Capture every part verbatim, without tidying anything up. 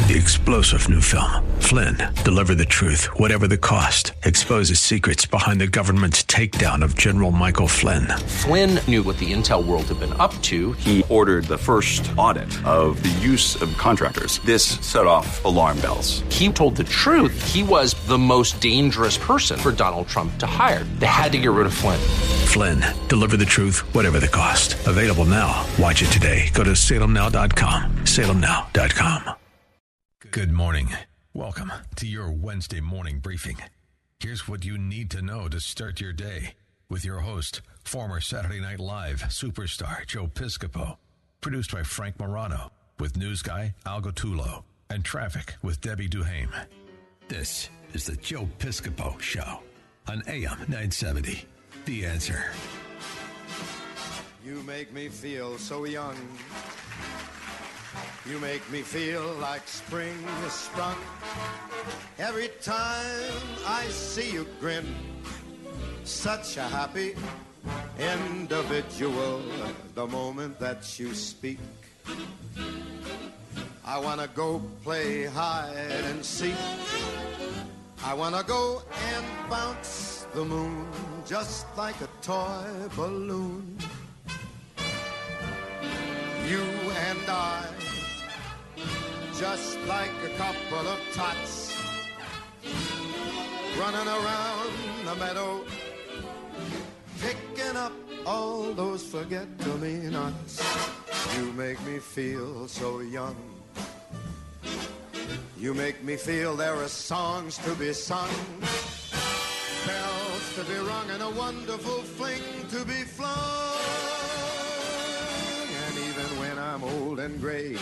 The explosive new film, Flynn, deliver the truth, whatever the cost, exposes secrets behind the government's takedown of General Michael Flynn. Flynn knew what the intel world had been up to. He ordered the first audit of the use of contractors. This set off alarm bells. He told the truth. He was the most dangerous person for Donald Trump to hire. They had to get rid of Flynn. Flynn, deliver the truth, whatever the cost. Available now. Watch it today. Go to salem now dot com. salem now dot com. Good morning. Welcome to your Wednesday morning briefing. Here's what you need to know to start your day with your host, former Saturday Night Live superstar Joe Piscopo. Produced by Frank Morano with news guy Al Gottulo and traffic with Debbie Duhame. This is the Joe Piscopo Show on A M nine seventy. The Answer. You make me feel so young. You make me feel like spring has sprung. Every time I see you grin, such a happy individual. The moment that you speak, I want to go play hide and seek. I want to go and bounce the moon just like a toy balloon. You and I, just like a couple of tots, running around the meadow, picking up all those forget-me-nots. You make me feel so young. You make me feel there are songs to be sung, bells to be rung, and a wonderful fling to be flung. And even when I'm old and gray,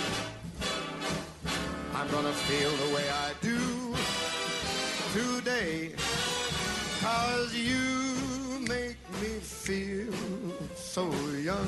I'm gonna feel the way I do today, 'cause you make me feel so young.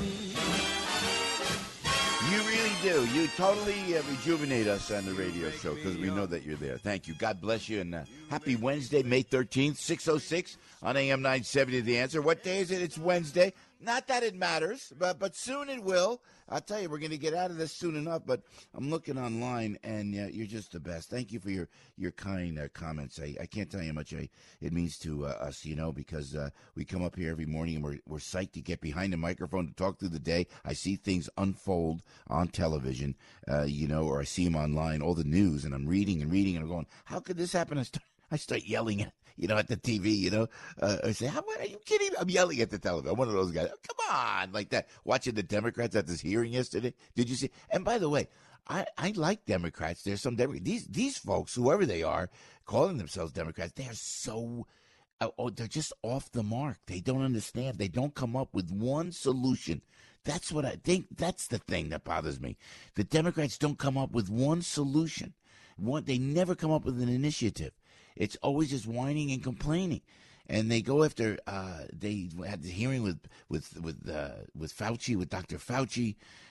You really do. You totally uh, rejuvenate us on the radio show because we know that you're there. Thank you. God bless you, and uh, happy Wednesday, May thirteenth, six oh six on A M nine seventy, The Answer. What day is it? It's Wednesday. Not that it matters, but but soon it will. I'll tell you, we're going to get out of this soon enough, but I'm looking online, and uh, you're just the best. Thank you for your, your kind uh, comments. I, I can't tell you how much I, it means to uh, us, you know, because uh, we come up here every morning, and we're, we're psyched to get behind the microphone to talk through the day. I see things unfold on television, uh, you know, or I see them online, all the news, and I'm reading and reading, and I'm going, how could this happen? I start, I start yelling at you know, at the T V, you know, uh, I say, how, are you kidding? I'm yelling at the television. I'm one of those guys. Oh, come on, like that. Watching the Democrats at this hearing yesterday. Did you see? And by the way, I, I like Democrats. There's some Democrats. These, these folks, whoever they are, calling themselves Democrats, they are so, uh, oh, they're just off the mark. They don't understand. They don't come up with one solution. That's what I think. That's the thing that bothers me. The Democrats don't come up with one solution. One, they never come up with an initiative. It's always just whining and complaining, and they go after. Uh, they had the hearing with with with uh, with Fauci, with Doctor Fauci,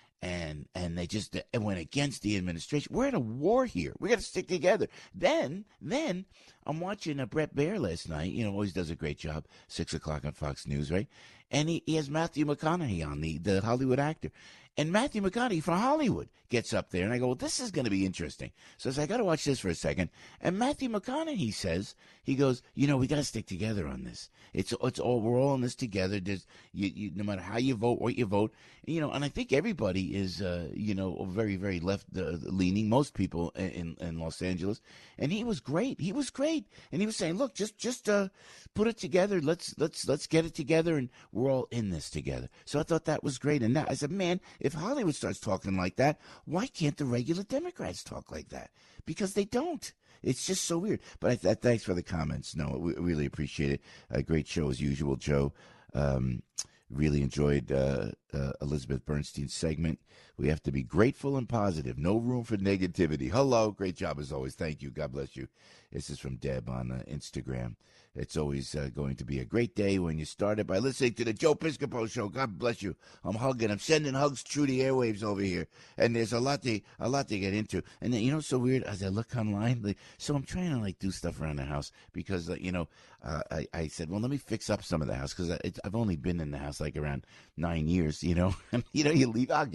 and and they just uh, went against the administration. We're in a war here. We got to stick together. Then then I'm watching uh, Brett Baer last night. You know, always does a great job. Six o'clock on Fox News, right? And he, he has Matthew McConaughey on, the the Hollywood actor. And Matthew McConaughey from Hollywood gets up there, and I go, well, this is going to be interesting. So I said, I got to watch this for a second. And Matthew McConaughey says, he goes, you know, we got to stick together on this. It's it's all we're all in this together. There's you, you, no matter how you vote, what you vote, you know. And I think everybody is, uh, you know, very very left uh, leaning. Most people in in Los Angeles, and he was great. He was great, and he was saying, look, just just uh, put it together. Let's let's let's get it together, and we're all in this together. So I thought that was great. And now I said, man, if Hollywood starts talking like that, why can't the regular Democrats talk like that? Because they don't. It's just so weird. But I th- thanks for the comments. No, we really appreciate it. A great show as usual, Joe. Um, really enjoyed uh, uh, Elizabeth Bernstein's segment. We have to be grateful and positive. No room for negativity. Hello. Great job as always. Thank you. God bless you. This is from Deb on uh, Instagram. It's always uh, going to be a great day when you start it by listening to the Joe Piscopo Show. God bless you. I'm hugging. I'm sending hugs through the airwaves over here, and there's a lot to a lot to get into. And then, you know, so weird as I look online. Like, so I'm trying to like do stuff around the house because uh, you know uh, I I said, well, let me fix up some of the house because I've only been in the house like around nine years. You know, and you know you leave. I'll get to it.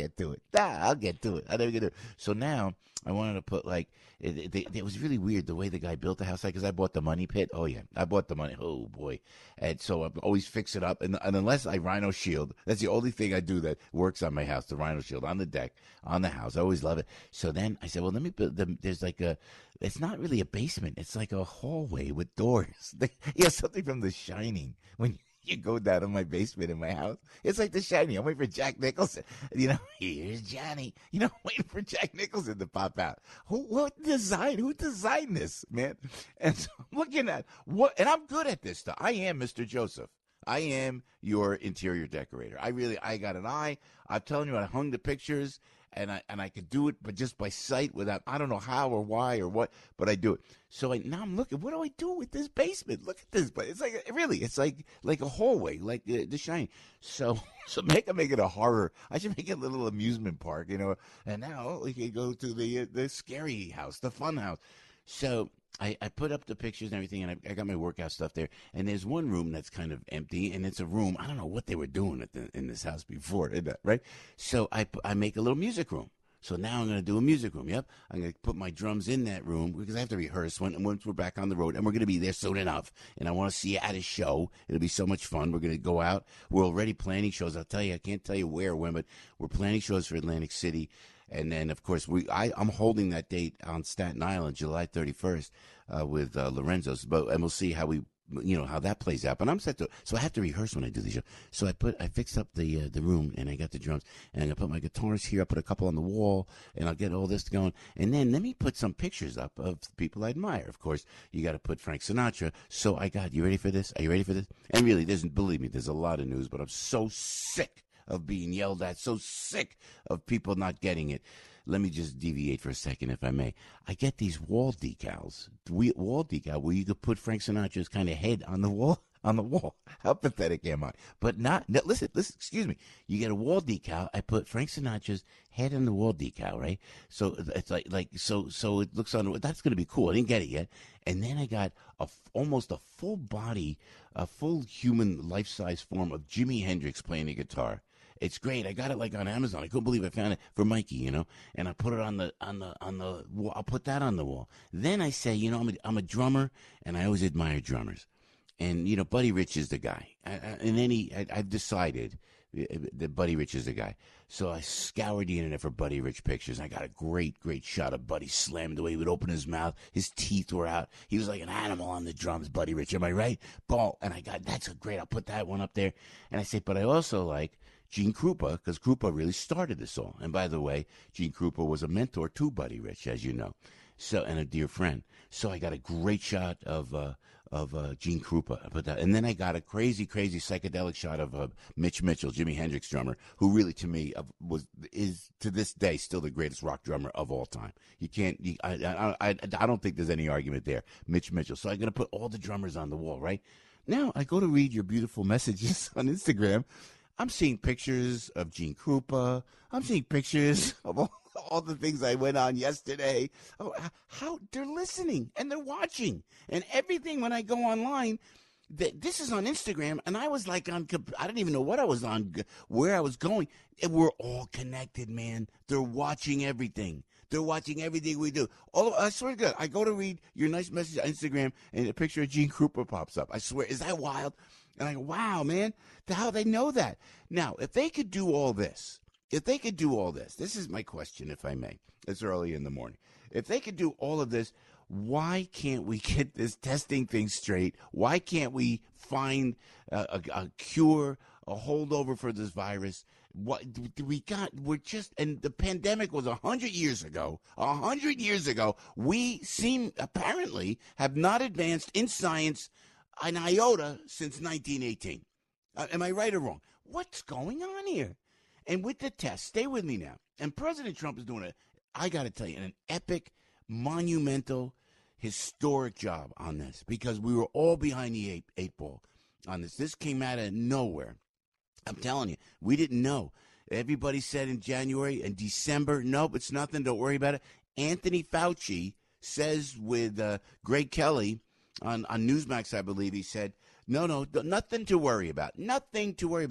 ah, I'll get to it. I never get to it. So now I wanted to put like it, it, it was really weird the way the guy built the house. Like, because I bought the money pit. Oh yeah, I bought the money. Oh boy, and so I always fix it up. And, and unless I Rhino Shield, that's the only thing I do that works on my house. The Rhino Shield on the deck, on the house. I always love it. So then I said, well, let me build. The, there's like a. It's not really a basement. It's like a hallway with doors. Yeah, something from The Shining when. You go down to my basement in my house. It's like The Shining. I'm waiting for Jack Nicholson. You know, here's Johnny. You know, I'm waiting for Jack Nicholson to pop out. Who, what design? Who designed this, man? And so I'm looking at what, and I'm good at this stuff. I am Mister Joseph. I am your interior decorator. I really, I got an eye. I'm telling you, I hung the pictures, and I and I could do it, but just by sight without, I don't know how or why or what, but I do it. So I, now I'm looking, what do I do with this basement? Look at this, but it's like, really, it's like like a hallway, like uh, The Shining. So so make I make it a horror. I should make it a little amusement park, you know. And now we can go to the uh, the scary house, the fun house. So I, I put up the pictures and everything, and I, I got my workout stuff there. And there's one room that's kind of empty, and it's a room. I don't know what they were doing at the, in this house before, right? So I, I make a little music room. So now I'm going to do a music room. Yep. I'm going to put my drums in that room because I have to rehearse when, once we're back on the road, and we're going to be there soon enough. And I want to see you at a show. It'll be so much fun. We're going to go out. We're already planning shows. I'll tell you, I can't tell you where or when, but we're planning shows for Atlantic City. And then, of course, we I, I'm holding that date on Staten Island, July thirty-first, uh, with uh, Lorenzo's. But and we'll see how we, you know, how that plays out. But I'm set to, so I have to rehearse when I do the show. So I put, I fixed up the uh, the room, and I got the drums, and I'm gonna put my guitars here. I put a couple on the wall, and I'll get all this going. And then let me put some pictures up of people I admire. Of course, you got to put Frank Sinatra. So I got, you ready for this? Are you ready for this? And really, there's, believe me, there's a lot of news, but I'm so sick of being yelled at, so sick of people not getting it. Let me just deviate for a second, if I may. I get these wall decals, we, wall decal, where you could put Frank Sinatra's kind of head on the wall. On the wall. How pathetic am I? But not, no, listen, listen, excuse me. You get a wall decal. I put Frank Sinatra's head on the wall decal, right? So it's like, like, so, so it looks on, that's going to be cool. I didn't get it yet. And then I got a, almost a full body, a full human life-size form of Jimi Hendrix playing the guitar. It's great. I got it like on Amazon. I couldn't believe I found it for Mikey, you know. And I put it on the on the on the wall. I'll put that on the wall. Then I say, you know, I'm a, I'm a drummer, and I always admire drummers. And you know, Buddy Rich is the guy. I, I, and then he, I, I've decided that Buddy Rich is the guy. So I scoured the internet for Buddy Rich pictures. I got a great, great shot of Buddy slammed the way he would open his mouth. His teeth were out. He was like an animal on the drums, Buddy Rich. Am I right? Ball. And I got, that's a great. I'll put that one up there. And I say, but I also like Gene Krupa, because Krupa really started this all. And by the way, Gene Krupa was a mentor to Buddy Rich, as you know, so and a dear friend. So I got a great shot of uh, of uh, Gene Krupa, I put that, and then I got a crazy, crazy psychedelic shot of uh, Mitch Mitchell, Jimi Hendrix drummer, who really, to me, uh, was is to this day still the greatest rock drummer of all time. You can't, you, I, I, I, I don't think there's any argument there. Mitch Mitchell. So I'm gonna put all the drummers on the wall, right? Now I go to read your beautiful messages on Instagram. I'm seeing pictures of Gene Krupa. I'm seeing pictures of all, all the things I went on yesterday. Oh, how they're listening and they're watching and everything. When I go online, th- this is on Instagram, and I was like on. I didn't even know what I was on, where I was going. And we're all connected, man. They're watching everything. They're watching everything we do. All I swear to God, I go to read your nice message on Instagram, and a picture of Gene Krupa pops up. I swear, is that wild? And I go, wow, man, how they know that? Now, if they could do all this, if they could do all this, this is my question, if I may. It's early in the morning. If they could do all of this, why can't we get this testing thing straight? Why can't we find a, a, a cure, a holdover for this virus? What we got? We're just, and the pandemic was a hundred years ago. A hundred years ago, we seem apparently have not advanced in science an iota since nineteen eighteen. Uh, am I right or wrong? What's going on here? And with the test, stay with me now. And President Trump is doing it. I got to tell you, an epic, monumental, historic job on this, because we were all behind the eight, eight ball on this. This came out of nowhere. I'm telling you, we didn't know. Everybody said in January and December, nope, it's nothing, don't worry about it. Anthony Fauci says with uh, Greg Kelly on, on Newsmax, I believe, he said, no, no, nothing to worry about, nothing to worry about.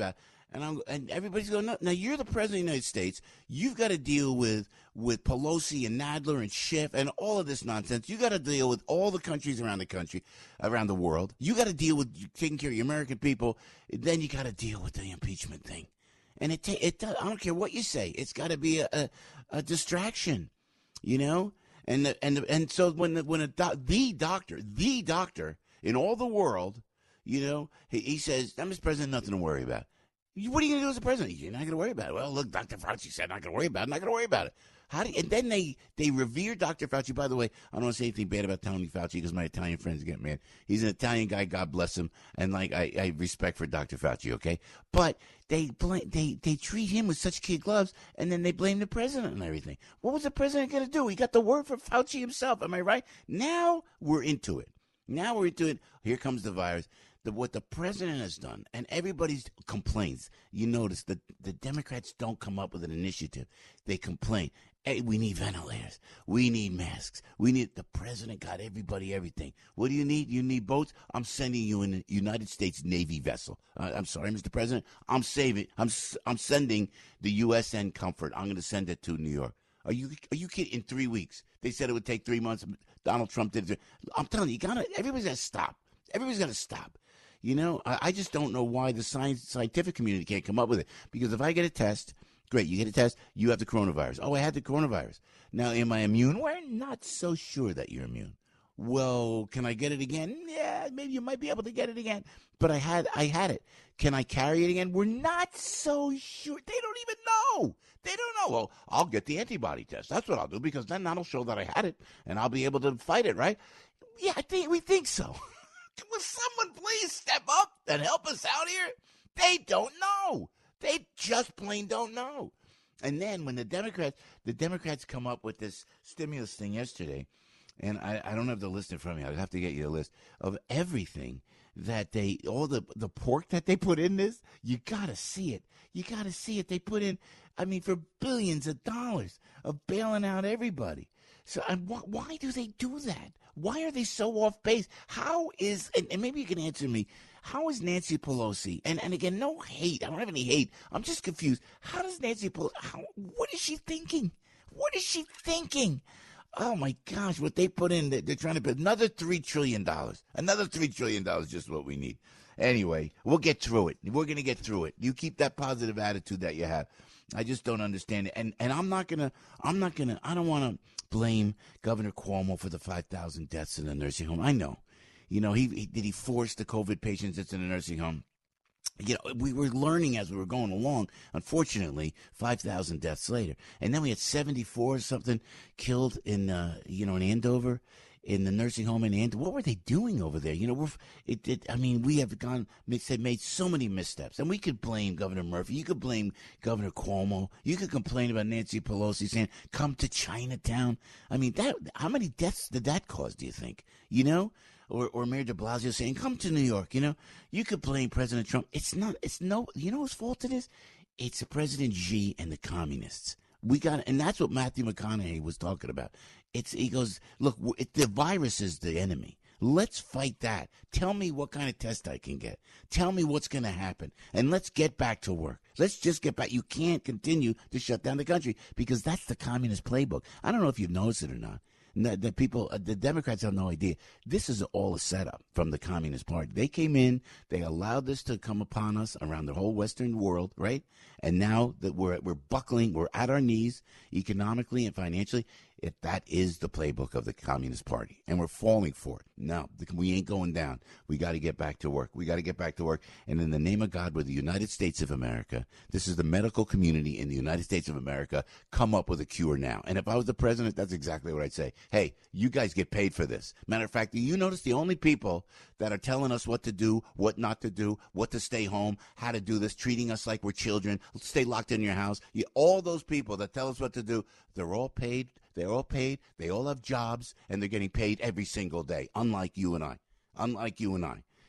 And I'm and everybody's going, no. Now you're the president of the United States. You've got to deal with with Pelosi and Nadler and Schiff and all of this nonsense. You got to deal with all the countries around the country, around the world. You got to deal with taking care of your American people. Then you got to deal with the impeachment thing. And it, it, I don't care what you say. It's got to be a, a, a distraction, you know. And the, and the, and so when the, when a doc, the doctor, the doctor in all the world, you know, he, he says, "I'm Mister President, nothing to worry about." What are you going to do as a president? You're not going to worry about it. Well, look, Doctor Fauci said not going to worry about it. Not going to worry about it. How do you, and then they, they revere Doctor Fauci. By the way, I don't want to say anything bad about Tony Fauci because my Italian friends get mad. He's an Italian guy. God bless him. And like I, I respect for Doctor Fauci. Okay, but they blame, they they treat him with such kid gloves, and then they blame the president and everything. What was the president going to do? He got the word from Fauci himself. Am I right? Now we're into it. Now we're into it. Here comes the virus. The, what the president has done, and everybody's complaints, you notice that the Democrats don't come up with an initiative. They complain, hey, we need ventilators. We need masks. We need, the president got everybody everything. What do you need? You need boats? I'm sending you in a United States Navy vessel. Uh, I'm sorry, Mister President. I'm saving, I'm I'm sending the U S N Comfort. I'm going to send it to New York. Are you are you kidding? In three weeks. They said it would take three months. Donald Trump did it. I'm telling you, you gotta, everybody's got to stop. Everybody's got to stop. You know, I, I just don't know why the science, scientific community can't come up with it. Because if I get a test, great, you get a test, you have the coronavirus. Oh, I had the coronavirus. Now, am I immune? We're not so sure that you're immune. Well, can I get it again? Yeah, maybe you might be able to get it again. But I had I had it. Can I carry it again? We're not so sure. They don't even know. They don't know. Well, I'll get the antibody test. That's what I'll do, because then that'll show that I had it, and I'll be able to fight it, right? Yeah, I think we think so. Will someone please step up and help us out here? They don't know. They just plain don't know. And then when the Democrats, the Democrats come up with this stimulus thing yesterday, and I, I don't have the list in front of me. I'd have to get you a list of everything that they, all the, the pork that they put in this. You got to see it. You got to see it. They put in, I mean, for billions of dollars of bailing out everybody. So and wh- why do they do that? Why are they so off base? How is, and, and maybe you can answer me, how is Nancy Pelosi, and, and again, no hate, I don't have any hate, I'm just confused. How does Nancy Pelosi, how, what is she thinking? What is she thinking? Oh my gosh, what they put in, they're, they're trying to put another three trillion dollars. Another three trillion dollars is just what we need. Anyway, we'll get through it. We're going to get through it. You keep that positive attitude that you have. I just don't understand it. And and I'm not going to, I'm not going to, I don't want to blame Governor Cuomo for the five thousand deaths in the nursing home. I know. You know, he, he did he force the COVID patients that's in the nursing home? You know, we were learning as we were going along. Unfortunately, five thousand deaths later. And then we had seventy-four or something killed in, uh, you know, in Andover, in the nursing home in Andover. What were they doing over there? You know, we're, it, it, I mean, we have gone, made, made so many missteps. And we could blame Governor Murphy. You could blame Governor Cuomo. You could complain about Nancy Pelosi saying, come to Chinatown. I mean, that, how many deaths did that cause, do you think? You know? Or, or Mayor de Blasio saying, come to New York, you know? You could blame President Trump. It's not, it's no, you know whose fault it is? It's President Xi and the communists. We got, and that's what Matthew McConaughey was talking about. It's, he goes, look, it, the virus is the enemy. Let's fight that. Tell me what kind of test I can get. Tell me what's going to happen. And let's get back to work. Let's just get back. You can't continue to shut down the country because that's the communist playbook. I don't know if you've noticed it or not. The, the people, the Democrats have no idea. This is all a setup from the Communist Party. They came in, they allowed this to come upon us around the whole Western world, right? And now that we're we're buckling, we're at our knees economically and financially. If that is the playbook of the Communist Party, and we're falling for it. No, we ain't going down. We got to get back to work. We got to get back to work. And in the name of God, we're the United States of America. This is the medical community in the United States of America. Come up with a cure now. And if I was the president, that's exactly what I'd say. Hey, you guys get paid for this. Matter of fact, do you notice the only people that are telling us what to do, what not to do, what to stay home, how to do this, treating us like we're children, stay locked in your house, you, all those people that tell us what to do, they're all paid. They're all paid, they all have jobs, and they're getting paid every single day, unlike you and I. Unlike you and I.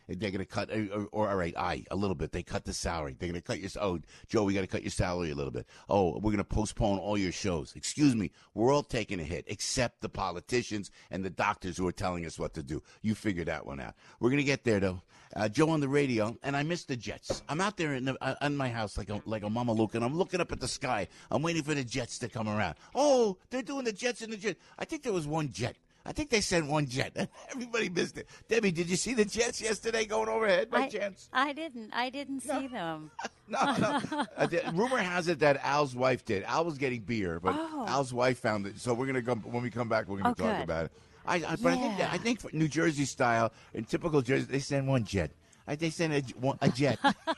They're going to cut, or, or all right, I, a little bit. They cut the salary. They're going to cut your, oh, Joe, we got to cut your salary a little bit. Oh, we're going to postpone all your shows. Excuse me. We're all taking a hit, except the politicians and the doctors who are telling us what to do. You figure that one out. We're going to get there, though. Uh, Joe on the radio, and I miss the Jets. I'm out there in, the, uh, in my house like a, like a Mama Luke, and I'm looking up at the sky. I'm waiting for the Jets to come around. Oh, they're doing the Jets and the Jets. I think there was one jet. I think they sent one jet. Everybody missed it. Debbie, did you see the Jets yesterday going overhead by I, chance? I didn't. I didn't no. see them. no, no. Uh, the, rumor has it that Al's wife did. Al was getting beer, but oh. Al's wife found it. So we're gonna go when we come back. We're gonna oh, talk good. about it. I, I, but yeah. I think that, I think for New Jersey style, in typical Jersey, they send one jet. I, they sent a, one, a jet.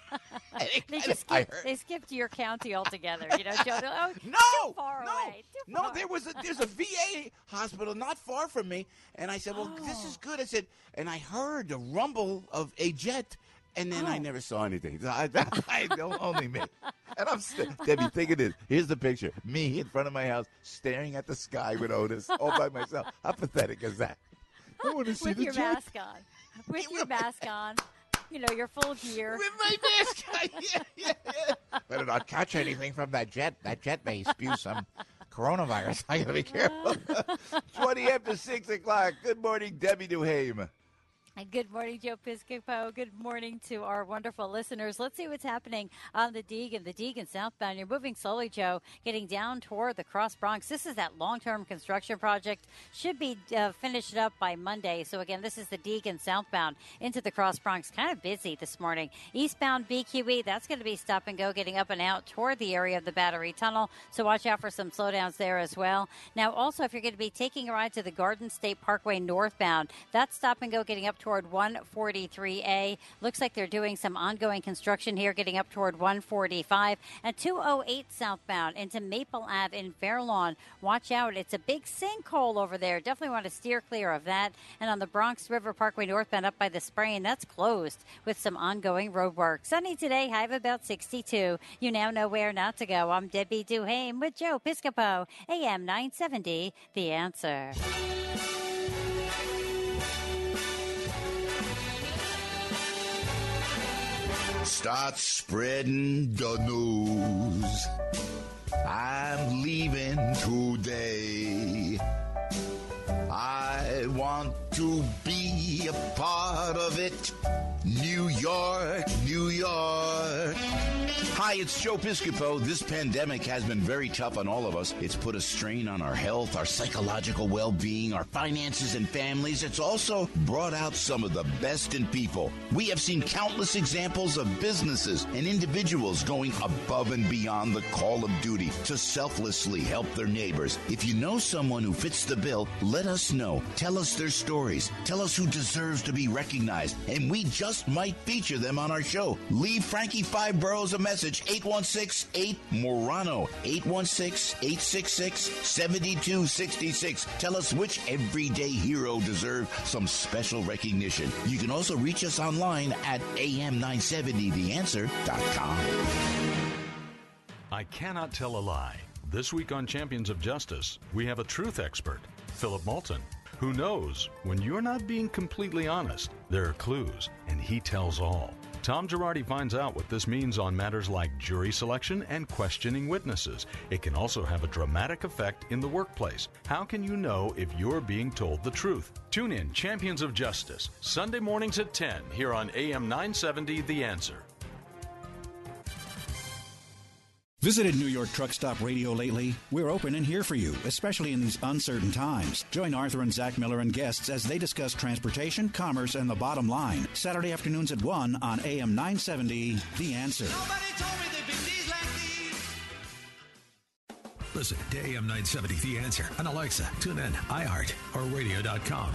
they just skipped, they skipped your county altogether. You know, Joe. Oh, no, too far no, away. Too no. far. There was a there's a V A hospital not far from me, and I said, "Well, oh. this is good." I said, and I heard the rumble of a jet, and then oh. I never saw anything. So I, I don't only me. And I'm st- Debbie, think of this. Here's the picture: me in front of my house, staring at the sky with Otis, all by myself. How pathetic is that? I want to see with the your jet. mask on. With your mask on. You know, your full gear. With my mask on. Yeah, yeah, yeah. Better not catch anything from that jet. That jet may spew some coronavirus. I got to be careful. twenty after six o'clock. Good morning, Debbie Duhame. And good morning, Joe Piscopo. Good morning to our wonderful listeners. Let's see what's happening on the Deegan. The Deegan southbound. You're moving slowly, Joe, getting down toward the Cross Bronx. This is that long-term construction project. Should be uh, finished up by Monday. So, again, this is the Deegan southbound into the Cross Bronx. Kind of busy this morning. Eastbound B Q E, that's going to be stop and go, getting up and out toward the area of the Battery Tunnel. So watch out for some slowdowns there as well. Now, also, if you're going to be taking a ride to the Garden State Parkway northbound, that's stop and go, getting up toward one forty-three A. Looks like they're doing some ongoing construction here, getting up toward one forty-five. And two oh eight southbound into Maple Ave in Fairlawn. Watch out. It's a big sinkhole over there. Definitely want to steer clear of that. And on the Bronx River Parkway northbound up by the Sprain, that's closed with some ongoing road work. Sunny today, high of about sixty-two. You now know where not to go. I'm Debbie Duhame with Joe Piscopo, A M nine seventy, The Answer. Start spreading the news. I'm leaving today. I want to be a part of it. New York, New York. Hi, it's Joe Piscopo. This pandemic has been very tough on all of us. It's put a strain on our health, our psychological well-being, our finances and families. It's also brought out some of the best in people. We have seen countless examples of businesses and individuals going above and beyond the call of duty to selflessly help their neighbors. If you know someone who fits the bill, let us know. Tell us their stories. Tell us who deserves to be recognized, and we just might feature them on our show. Leave Frankie Five Boroughs a message, eight one six eight Morano, eight one six eight six six seven two six six. Tell us which everyday hero deserves some special recognition. You can also reach us online at A M nine seventy the answer dot com. I cannot tell a lie. This week on Champions of Justice, we have a truth expert, Philip Moulton, who knows when you're not being completely honest, there are clues, and he tells all. Tom Girardi finds out what this means on matters like jury selection and questioning witnesses. It can also have a dramatic effect in the workplace. How can you know if you're being told the truth? Tune in Champions of Justice, Sunday mornings at ten, here on A M nine seventy, The Answer. Visited New York Truck Stop Radio lately? We're open and here for you, especially in these uncertain times. Join Arthur and Zach Miller and guests as they discuss transportation, commerce, and the bottom line. Saturday afternoons at one on A M nine seventy, The Answer. Nobody told me there'd be days like these. Listen to A M nine seventy, The Answer on Alexa, TuneIn, iHeart, or radio dot com.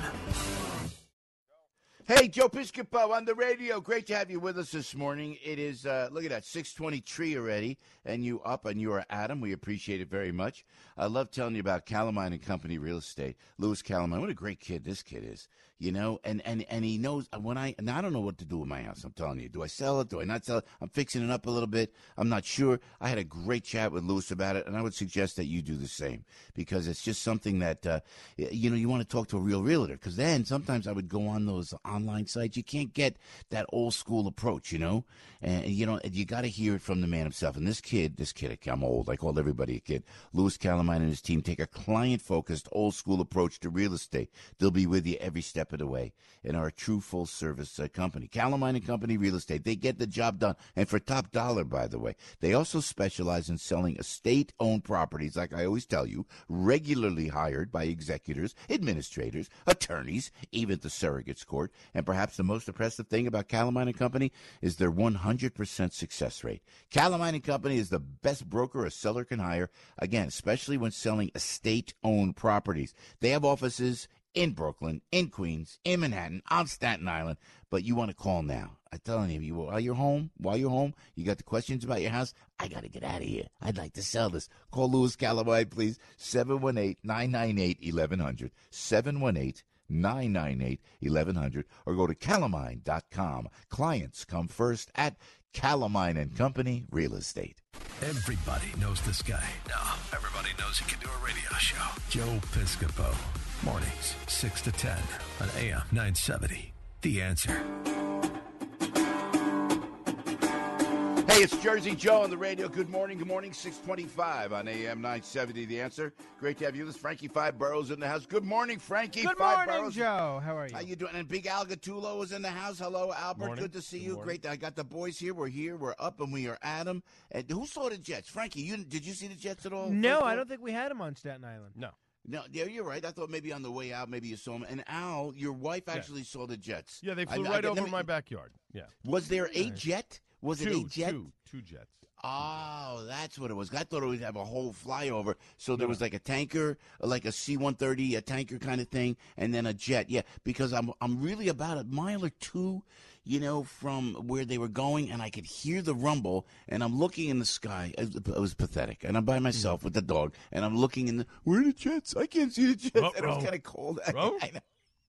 Hey, Joe Piscopo on the radio. Great to have you with us this morning. It is, uh, look at that, six twenty-three already, and you up, and you are Adam. We appreciate it very much. I love telling you about Calamine and Company Real Estate. Louis Calamine, what a great kid this kid is. You know, and, and, and he knows when I, and I don't know what to do with my house. I'm telling you, do I sell it? Do I not sell it? I'm fixing it up a little bit. I'm not sure. I had a great chat with Louis about it, and I would suggest that you do the same because it's just something that, uh, you know, you want to talk to a real realtor because then sometimes I would go on those online sites. You can't get that old school approach, you know, and, you know, you got to hear it from the man himself. And this kid, this kid, I'm old. I called everybody a kid. Louis Calamine and his team take a client-focused, old-school approach to real estate. They'll be with you every step of the way and are a true full-service uh, company. Calamine and Company Real Estate, they get the job done. And for top dollar, by the way. They also specialize in selling estate-owned properties, like I always tell you, regularly hired by executors, administrators, attorneys, even the surrogates court. And perhaps the most impressive thing about Calamine and Company is their one hundred percent success rate. Calamine and Company is the best broker a seller can hire, again, especially when selling estate-owned properties. They have offices in Brooklyn, in Queens, in Manhattan, on Staten Island, but you want to call now. I'm telling you, you, while you're home, while you're home, you got the questions about your house, I got to get out of here. I'd like to sell this. Call Louis Calamine, please, seven one eight, nine nine eight, eleven hundred, seven one eight, nine nine eight, eleven hundred, or go to calamine dot com. Clients come first at Calamine and Company Real Estate. Everybody knows this guy. Now, everybody knows he can do a radio show. Joe Piscopo. Mornings, six to ten on A M nine seventy. The Answer. Hey, it's Jersey Joe on the radio. Good morning. Good morning. six twenty-five on A M nine seventy. The Answer. Great to have you. This is Frankie Five Boroughs in the house. Good morning, Frankie. Good Five morning, Boroughs. Joe. How are you? How you doing? And Big Al Gattulo is in the house. Hello, Albert. Morning. Good to see Good you. morning. Great. I got the boys here. We're here. We're up, and we are at them. And who saw the Jets? Frankie, you did you see the Jets at all? No, First I off? don't think we had him on Staten Island. No. No, yeah, you're right. I thought maybe on the way out, maybe you saw him. And Al, your wife actually saw the Jets. Yeah, they I- flew I- right let over me- my backyard. Yeah. Was there a jet? Was two, it a jet? Two, two jets. Oh, that's what it was. I thought it would have a whole flyover. So there No. was like a tanker, like a C one thirty, a tanker kind of thing, and then a jet. Yeah, because I'm I'm really about a mile or two, you know, from where they were going, and I could hear the rumble, and I'm looking in the sky. It, it was pathetic. And I'm by myself with the dog, and I'm looking in the, where are the jets? I can't see the jets. Ruh, and it was ruh. kind of cold. Ruh. I know.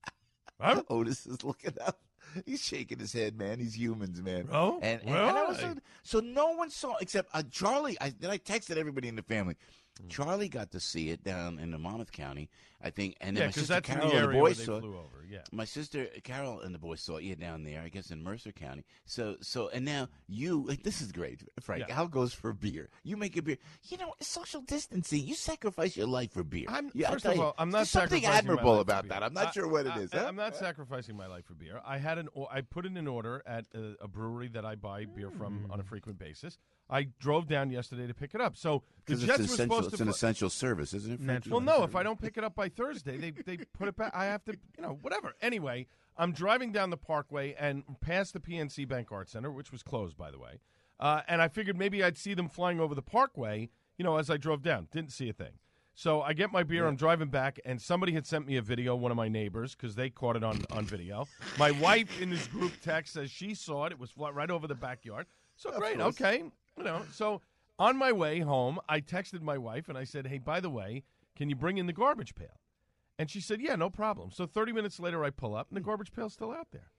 Ruh. Otis is looking up. He's shaking his head, man. He's humans, man. Oh, and, and, well, and I was, I- so no one saw except uh, Charlie. I then I texted everybody in the family. Charlie got to see it down in the Monmouth County, I think, and then Yeah, my 'cause sister that's in the Carol and the area where boys they saw it. flew over, yeah. My sister Carol and the boys saw it, yeah, down there, I guess in Mercer County. So, so, and now you, this is great, Frank. Yeah. Al goes for beer. You make a beer. You know, social distancing. You sacrifice your life for beer. I'm, yeah, I'll first tell of you, all, I'm not there's something sacrificing my admirable life for about beer. that. I'm not I- sure what it I- is. I, huh? I'm not sacrificing my life for beer. I had an. or- I put in an order at a, a brewery that I buy beer from on a frequent basis. I drove down yesterday to pick it up. So the Because Jets it's were essential. supposed It's to. an fl- essential service, isn't it? Frank? Well, no. If I don't pick it up by Thursday, they they put it back. I have to, you know, whatever. Anyway, I'm driving down the Parkway and past the P N C Bank Art Center, which was closed, by the way. Uh, and I figured maybe I'd see them flying over the Parkway, you know, as I drove down. Didn't see a thing. So I get my beer. I'm driving back, and somebody had sent me a video. One of my neighbors, because they caught it on on video. My wife in this group text says she saw it. It was fly- right over the backyard. So great. course. Okay. You know. So on my way home, I texted my wife and I said, "Hey, by the way, can you bring in the garbage pail?" And she said, "Yeah, no problem." So thirty minutes later, I pull up, and the garbage pail's still out there.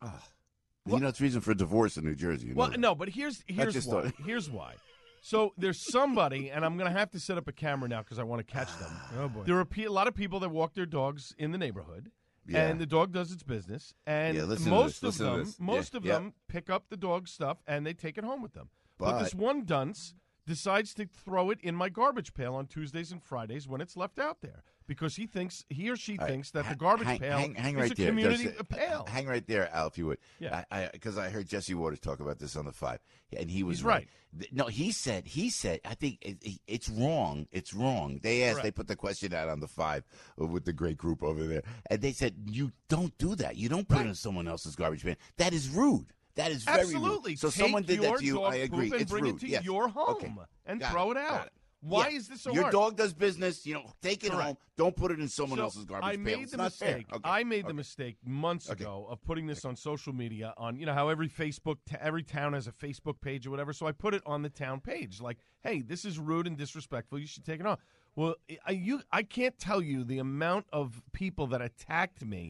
You know, it's reason for divorce in New Jersey. You know Well, that. no, but here's here's just why. thought- Here's why. So there's somebody, and I'm going to have to set up a camera now because I want to catch them. Oh, boy. There are pe- a lot of people that walk their dogs in the neighborhood, Yeah. and the dog does its business. And Yeah, listen to most this, of listen to them, this. most Yeah, of yeah. them pick up the dog's stuff and they take it home with them. But, But- this one dunce decides to throw it in my garbage pail on Tuesdays and Fridays when it's left out there because he thinks he or she All right, thinks that ha- the garbage hang, pail hang, hang is right a there. community Just, uh, pail. Hang right there, Al, if you would. Yeah. Because I, I heard Jesse Waters talk about this on the five, and he was He's right. Th- No, he said, he said, I think it, it, it's wrong. It's wrong. They asked, Correct. they put the question out on the five uh, with the great group over there, and they said, you don't do that. You don't put it in someone else's garbage bin. That is rude. That is very Absolutely. rude. So Take someone did your that to you. dog I agree. poop and It's bring rude. it to Yes. your home Okay. and Got throw it, got out. it. Why Yeah. is this so Your hard? dog does business. You know, take it Correct. home. Don't put it in someone So, else's garbage I pail. made It's the not fair. mistake. Okay. I made the Okay. mistake months Okay. ago of putting this on social media. On you know how every Facebook, t- every town has a Facebook page or whatever. So I put it on the town page, like, "Hey, this is rude and disrespectful. You should take it off." Well, I, you, I can't tell you the amount of people that attacked me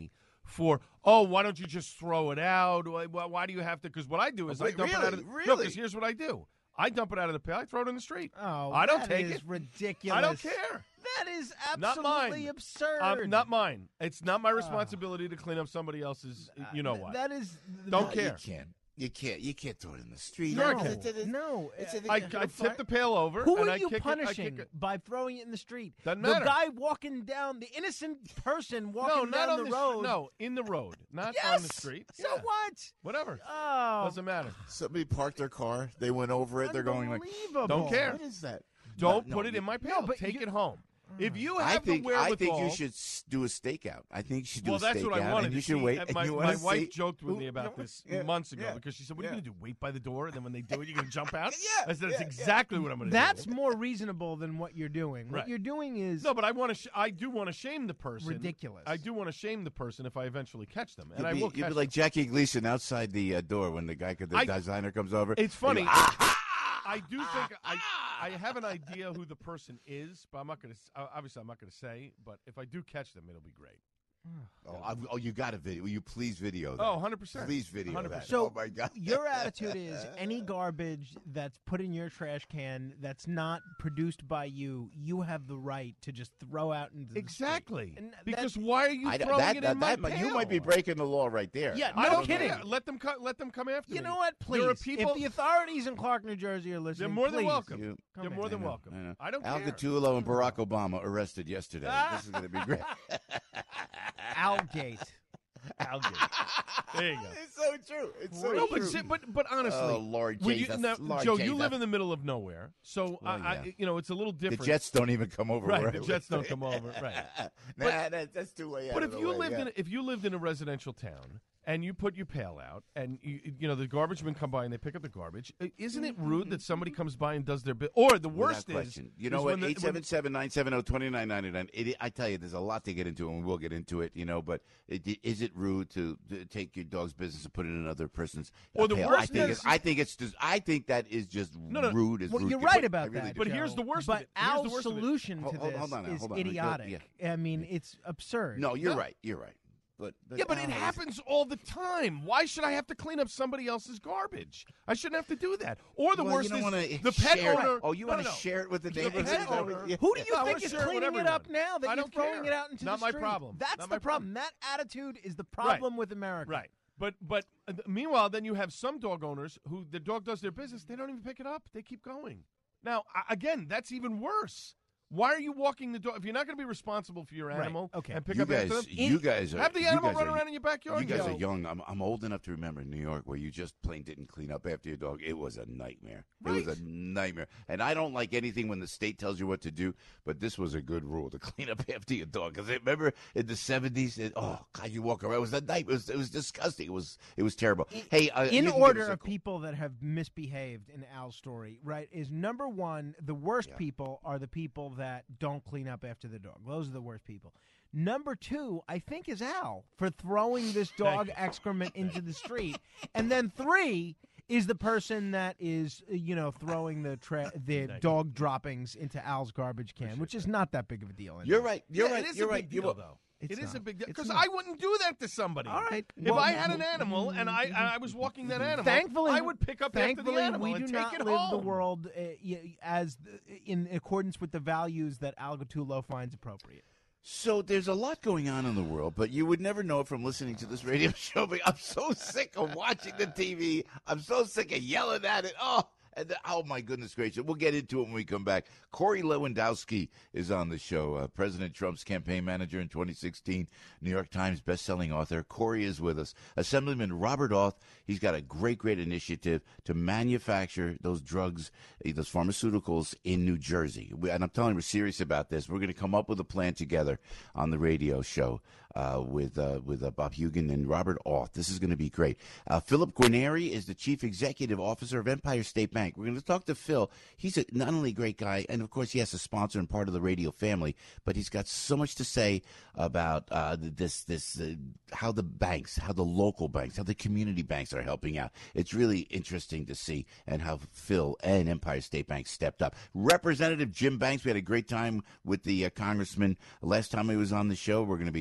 for, oh, why don't you just throw it out? Why, why, why do you have to? Because what I do is Wait, I dump really? it out of the Really? No, because here's what I do. I dump it out of the pail. I throw it in the street. Oh, I don't that take is it. ridiculous. I don't care. That is Not absolutely mine. absurd. Um, not mine. It's not my responsibility to clean up somebody else's. You know what? That is. Don't No, care. You can't. You can't. You can't throw it in the street. No, No, It's a- it's a- no. it's a- I, I tip the pail over. Who and are I you kick it- I punishing kick it. by throwing it in the street? Doesn't the matter. guy walking down, the innocent person No, walking not down on the, the str- road. No, in the road, not yes! on the street. So Yeah. what? Whatever. Oh, Doesn't matter. Somebody parked their car. They went over it. They're going like, unbelievable. Don't care. what is that? Don't No, put no, it in my pail. No, but Take you- it home. If you I have think the wherewithal, I think you should s- do a stakeout. I think you should do well, a that's stakeout. what I wanted. And you to should see. wait. And and my you my wanna wife see- joked with me Ooh, about no, this yeah, months ago yeah, because she said, "What are yeah. you going to do? Wait by the door, and then when they do it, you're going to jump out?" Yeah, I said, "That's yeah, exactly what I'm going to do." That's more reasonable than what you're doing. What Right. you're doing is No, but I want to. Sh- I do want to shame the person. ridiculous. I do want to shame the person if I eventually catch them, and You'd I be, will you'd catch be like them. Jackie Gleason outside the uh, door when the guy, the I- designer, comes over. It's funny. You go, "Ah!" I do think I I have an idea who the person is, but I'm not going to. Obviously, I'm not going to say. But if I do catch them, it'll be great. Oh, I, oh, you got a video. Will you please video that? Oh, one hundred percent. Please video one hundred that. percent. So oh, my God. your attitude is any garbage that's put in your trash can that's not produced by you, you have the right to just throw out into the Exactly. street. And Because that- why are you I, throwing that, it that, in my that, might- pail? You might be breaking the law right there. Yeah, I no don't kidding. care. Let them co- let them come after You me. know what? Please, There are people. if the authorities in Clark, New Jersey are listening, They're more than please. welcome. You- Come They're in. more I than know, welcome. I know. I don't Al care. Gattuso and Barack Obama arrested yesterday. This is going to be great. Algate. Algate. There you go. It's so true. It's so No, true. but, si- but but honestly, Oh, Lord when you, Jesus. now, Lord Joe, Jesus. you live in the middle of nowhere, so Well, I, yeah. I, you know it's a little The different. Jets don't even come over. Right, where the I Jets live. don't come over, right. nah, that, that's too way out But of if the you way, lived yeah. in if you lived in a residential town and you put your pail out and you you know the garbage men come by and they pick up the garbage, i- isn't it rude that somebody comes by and does their bit? Or the Without worst is, question. You is know when what? the- eight seven seven, nine seven zero, two nine nine nine. It, I tell you, there's a lot to get into, and we'll get into it, you know, but it, is it rude to, to take your dog's business and put it in another person's uh, Or the pail? worst I think is- it's, I think it's just, I think that is just No, no. rude as Well, rude you're can right be. about I really that. do. But here's the worst But of it. Here's the Al's worst of it. solution Hold- to hold- this hold on now, is hold on. Go- idiotic. yeah. I mean, it's absurd. No, you're No. right. You're right. But, but Yeah, but it Al has- happens all the time. Why should I have to clean up somebody else's garbage? I shouldn't have to do that. Or the Well, worst you don't is wanna the pet share it. owner. Oh, you no, want to no, no. share it with the The neighbors? pet Is that what- owner- yeah. Who do you No, I think wanna is share it with cleaning it everyone. up now that I you're don't throwing care. it out into Not the my street? problem. That's Not the my problem. That attitude is the problem with America. Right. But but uh, meanwhile, then you have some dog owners who the dog does their business. They don't even pick it up. They keep going. Now, I- again, that's even worse. Why are you walking the dog? If you're not going to be responsible for your Right, animal okay. and pick You up guys, after them, you guys are have the you animal guys run are- around in your backyard. You guys Joe. are young. I'm, I'm old enough to remember New York where you just plain didn't clean up after your dog. It was a nightmare. It was Right. a nightmare. And I don't like anything when the state tells you what to do, but this was a good rule to clean up after your dog. Because remember in the seventies, it, oh God, you walk around. It was a night. It was it was disgusting. It was it was terrible. Hey, uh, In you can give order us a of call. people that have misbehaved in Al's story, right, is number one, the worst Yeah. people are the people that don't clean up after the dog. Those are the worst people. Number two, I think, is Al for throwing this dog excrement into the street. And then three is the person that is, uh, you know, throwing the tra- the dog droppings into Al's garbage can, which is not that big of a deal. You're right. You're Yeah, right. It is You're a right. big You're deal, right. though. It's It is not. a big deal It's because not. I wouldn't do that to somebody. All right. If Well, I had an animal and I and I was walking that animal, Thankfully, I would pick up after thankfully, the animal we and do take not it live home. the world uh, y- as the, in accordance with the values that Al Gattuso finds appropriate. So there's a lot going on in the world, but you would never know it from listening to this radio show. But I'm so sick of watching the T V. I'm so sick of yelling at it. Oh, and the, oh my goodness gracious. We'll get into it when we come back. Corey Lewandowski is on the show, uh, President Trump's campaign manager in twenty sixteen, New York Times bestselling author. Corey is with us. Assemblyman Robert Auth, he's got a great, great initiative to manufacture those drugs, eh, those pharmaceuticals in New Jersey. We, and I'm telling you, we're serious about this. We're going to come up with a plan together on the radio show uh, with uh, with uh, Bob Hugan and Robert Auth. This is going to be great. Uh, Philip Guarneri is the Chief Executive Officer of Empire State Bank. We're going to talk to Phil. He's a, not only a great guy, and of course he has a sponsor and part of the radio family, but he's got so much to say about uh, this this uh, how the banks, how the local banks, how the community banks are helping out. It's really interesting to see, and how Phil and Empire State Bank stepped up. Representative Jim Banks, we had a great time with the uh, congressman last time he was on the show. We're going to be talking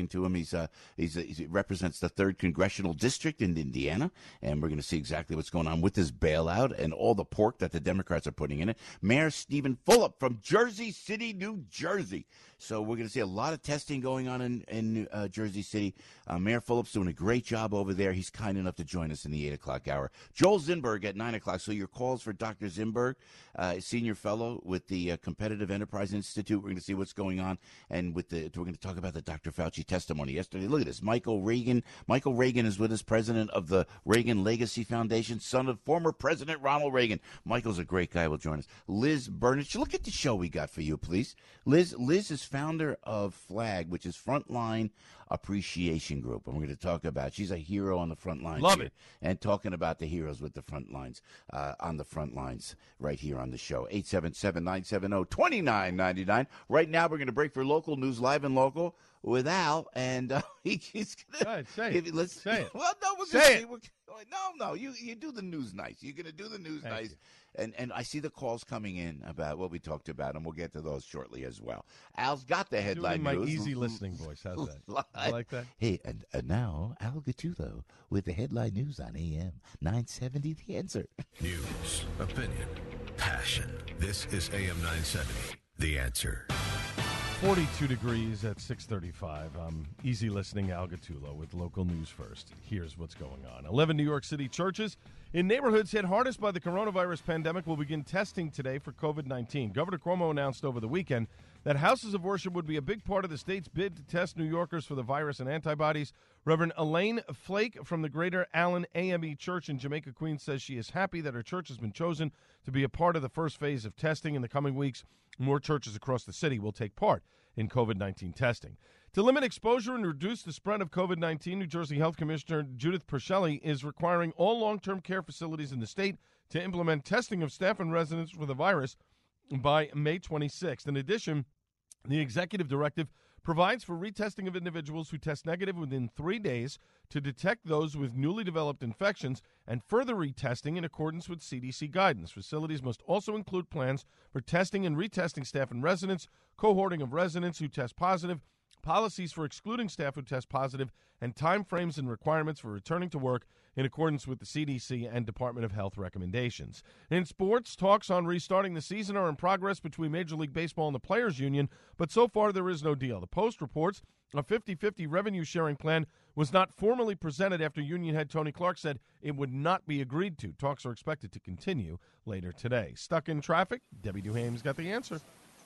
to him. He's uh, he's, uh, he represents the third congressional district in Indiana, and we're going to see exactly what's going on with this bailout and all the pork that the Democrats are putting in it. Mayor Stephen Fulop from Jersey City, New Jersey. So we're going to see a lot of testing going on in, in uh, Jersey City. Uh, Mayor Fulop's doing a great job over there. He's kind enough to join us in the eight o'clock hour. Joel Zinberg at nine o'clock. So your calls for Doctor Zinberg, uh, senior fellow with the uh, Competitive Enterprise Institute. We're going to see what's going on. And with the we're going to talk about the Doctor Fauci testimony yesterday. Look at this. Michael Reagan. Michael Reagan is with us, president of the Reagan Legacy Foundation, son of former President Ronald Reagan. Michael's a great guy. Will join us. Liz Burnett. Look at the show we got for you, please. Liz, Liz is founder of FLAG, which is Frontline Appreciation Group. And we're going to talk about, she's a hero on the front lines. Love here, it. And talking about the heroes with the front lines, uh, on the front lines right here on the show. eight seven seven, nine seven zero, two nine nine nine. Right now, we're going to break for local news, live and local, with Al. And uh, he, he's going Go ahead, say it. Let's, say it. Well, no, we're say gonna it. see, we're, no, no, you, you do the news nice. You're going to do the news Thank nice. you. And and I see the calls coming in about what we talked about, and we'll get to those shortly as well. Al's got the headline Doing my news. easy listening voice. How's that? You like that? Hey, and, and now Al Gattuso with the headline news on A M nine seventy. The Answer. News, opinion, passion. This is A M nine seventy. The Answer. forty-two degrees at six thirty-five. I'm easy listening Al Gattuso with local news first. Here's what's going on. eleven New York City churches in neighborhoods hit hardest by the coronavirus pandemic will begin testing today for COVID nineteen. Governor Cuomo announced over the weekend that houses of worship would be a big part of the state's bid to test New Yorkers for the virus and antibodies. Reverend Elaine Flake from the Greater Allen A M E Church in Jamaica, Queens, says she is happy that her church has been chosen to be a part of the first phase of testing. In the coming weeks, more churches across the city will take part in COVID nineteen testing. To limit exposure and reduce the spread of COVID nineteen, New Jersey Health Commissioner Judith Percelli is requiring all long-term care facilities in the state to implement testing of staff and residents for the virus by May twenty-sixth. In addition, the executive directive provides for retesting of individuals who test negative within three days to detect those with newly developed infections and further retesting in accordance with C D C guidance. Facilities must also include plans for testing and retesting staff and residents, cohorting of residents who test positive, policies for excluding staff who test positive, and timeframes and requirements for returning to work in accordance with the C D C and Department of Health recommendations. In sports, talks on restarting the season are in progress between Major League Baseball and the Players Union, but so far there is no deal. The Post reports a fifty-fifty revenue-sharing plan was not formally presented after Union head Tony Clark said it would not be agreed to. Talks are expected to continue later today. Stuck in traffic? Debbie Duhame's got the answer.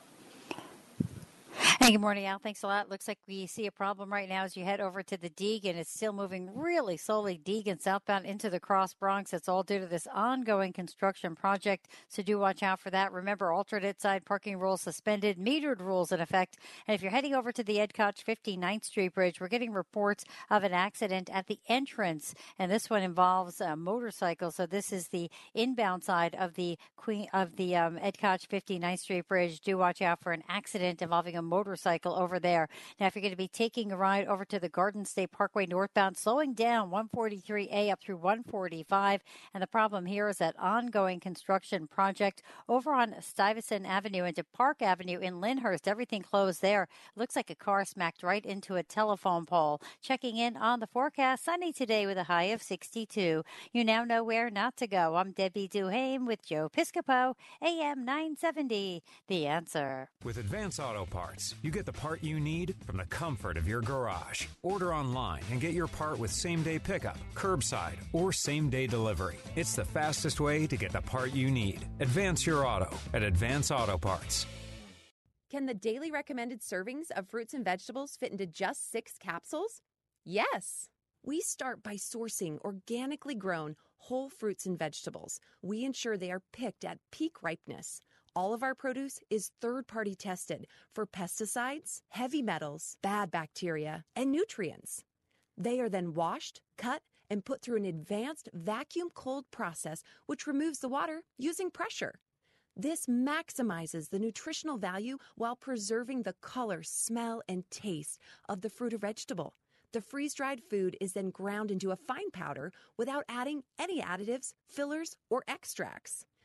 Hey, good morning, Al. Thanks a lot. Looks like we see a problem right now as you head over to the Deegan. It's still moving really slowly, Deegan southbound into the Cross Bronx. It's all due to this ongoing construction project, so do watch out for that. Remember, alternate side parking rules suspended, metered rules in effect. And if you're heading over to the Ed Koch fifty-ninth Street Bridge, we're getting reports of an accident at the entrance, and this one involves a motorcycle. So this is the inbound side of the Queen of the um, Ed Koch fifty-ninth Street Bridge. Do watch out for an accident involving a motorcycle over there. Now, if you're going to be taking a ride over to the Garden State Parkway northbound, slowing down one forty-three A up through one forty-five. And the problem here is that ongoing construction project over on Stuyvesant Avenue into Park Avenue in Lyndhurst. Everything closed there. Looks like a car smacked right into a telephone pole. Checking in on the forecast, sunny today with a high of sixty-two. You now know where not to go. I'm Debbie Duhame with Joe Piscopo, A M nine seventy. The Answer. With Advance Auto Parts, you get the part you need from the comfort of your garage. Order online and get your part with same-day pickup, curbside, or same-day delivery. It's the fastest way to get the part you need. Advance your auto at Advance Auto Parts. Can the daily recommended servings of fruits and vegetables fit into just six capsules? Yes. We start by sourcing organically grown whole fruits and vegetables. We ensure they are picked at peak ripeness. All of our produce is third-party tested for pesticides, heavy metals, bad bacteria, and nutrients. They are then washed, cut, and put through an advanced vacuum cold process which removes the water using pressure. This maximizes the nutritional value while preserving the color, smell, and taste of the fruit or vegetable. The freeze-dried food is then ground into a fine powder without adding any additives, fillers, or extracts.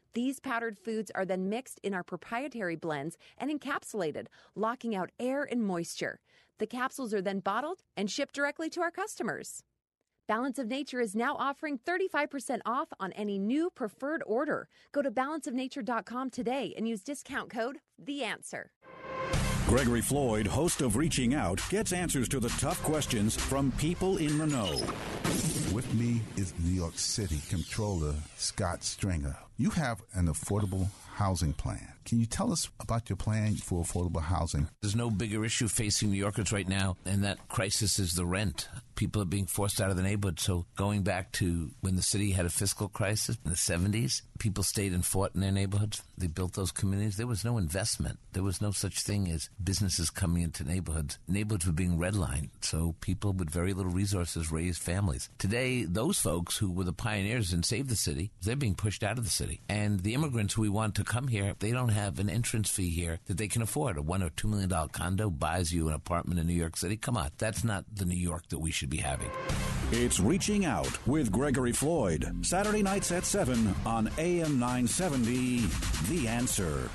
These powdered foods are then mixed in our proprietary blends and encapsulated, locking out air and moisture. The capsules are then bottled and shipped directly to our customers. Balance of Nature is now offering thirty-five percent off on any new preferred order. Go to balance of nature dot com today and use discount code The Answer. Gregory Floyd, host of Reaching Out, gets answers to the tough questions from people in the know. With me is New York City Comptroller Scott Stringer. You have an affordable housing plan. Can you tell us about your plan for affordable housing? There's no bigger issue facing New Yorkers right now, and that crisis is the rent. People are being forced out of the neighborhood. So going back to when the city had a fiscal crisis in the seventies, people stayed and fought in their neighborhoods. They built those communities. There was no investment. There was no such thing as businesses coming into neighborhoods. Neighborhoods were being redlined, so people with very little resources raised families. Today, those folks who were the pioneers and saved the city, they're being pushed out of the city. And the immigrants who we want to come here, they don't have an entrance fee here that they can afford. A one or two million dollar condo buys you an apartment in New York City. Come on, that's not the New York that we should be having. It's Reaching Out with Gregory Floyd, Saturday nights at seven on A M nine seventy, The Answer.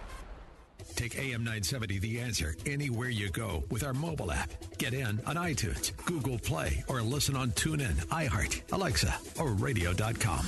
Take A M nine seventy The Answer anywhere you go with our mobile app. Get in on iTunes, Google Play, or listen on TuneIn, iHeart, Alexa, or radio dot com.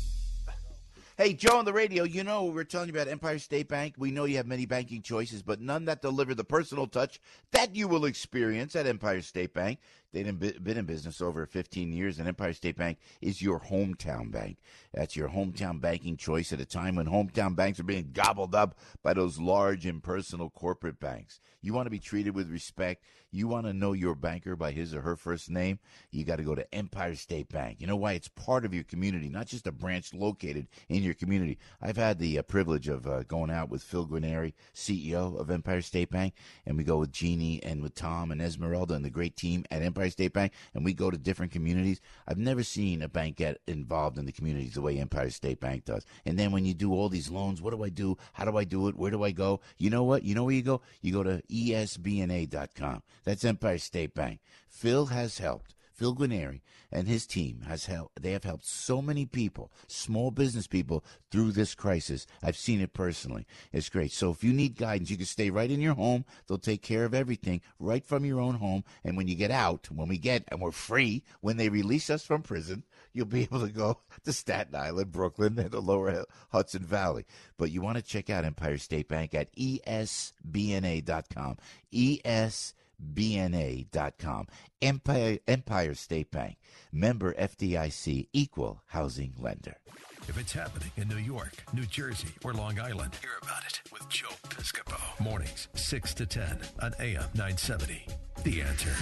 Hey, Joe on the radio, you know, we're telling you about Empire State Bank. We know you have many banking choices, but none that deliver the personal touch that you will experience at Empire State Bank. They've been in business over fifteen years, and Empire State Bank is your hometown bank. That's your hometown banking choice at a time when hometown banks are being gobbled up by those large, impersonal corporate banks. You want to be treated with respect. You want to know your banker by his or her first name. You got to go to Empire State Bank. You know why? It's part of your community, not just a branch located in your community. I've had the uh, privilege of uh, going out with Phil Guarneri, C E O of Empire State Bank, and we go with Jeannie and with Tom and Esmeralda and the great team at Empire State Bank, and we go to different communities. I've never seen a bank get involved in the communities the way Empire State Bank does. And then when you do all these loans, what do I do? How do I do it? Where do I go? You know what? You know where you go? You go to E S B N A dot com. That's Empire State Bank. Phil has helped. Phil Guarneri and his team has helped. They have helped so many people, small business people, through this crisis. I've seen it personally. It's great. So if you need guidance, you can stay right in your home. They'll take care of everything right from your own home. And when you get out, when we get, and we're free, when they release us from prison, you'll be able to go to Staten Island, Brooklyn, and the lower Hudson Valley. But you want to check out Empire State Bank at E S B N A dot com. E S B N A dot com. Empire, Empire State Bank. Member F D I C. Equal housing lender. If it's happening in New York, New Jersey, or Long Island, hear about it with Joe Piscopo. Mornings, six to ten on A M nine seventy. The Answer.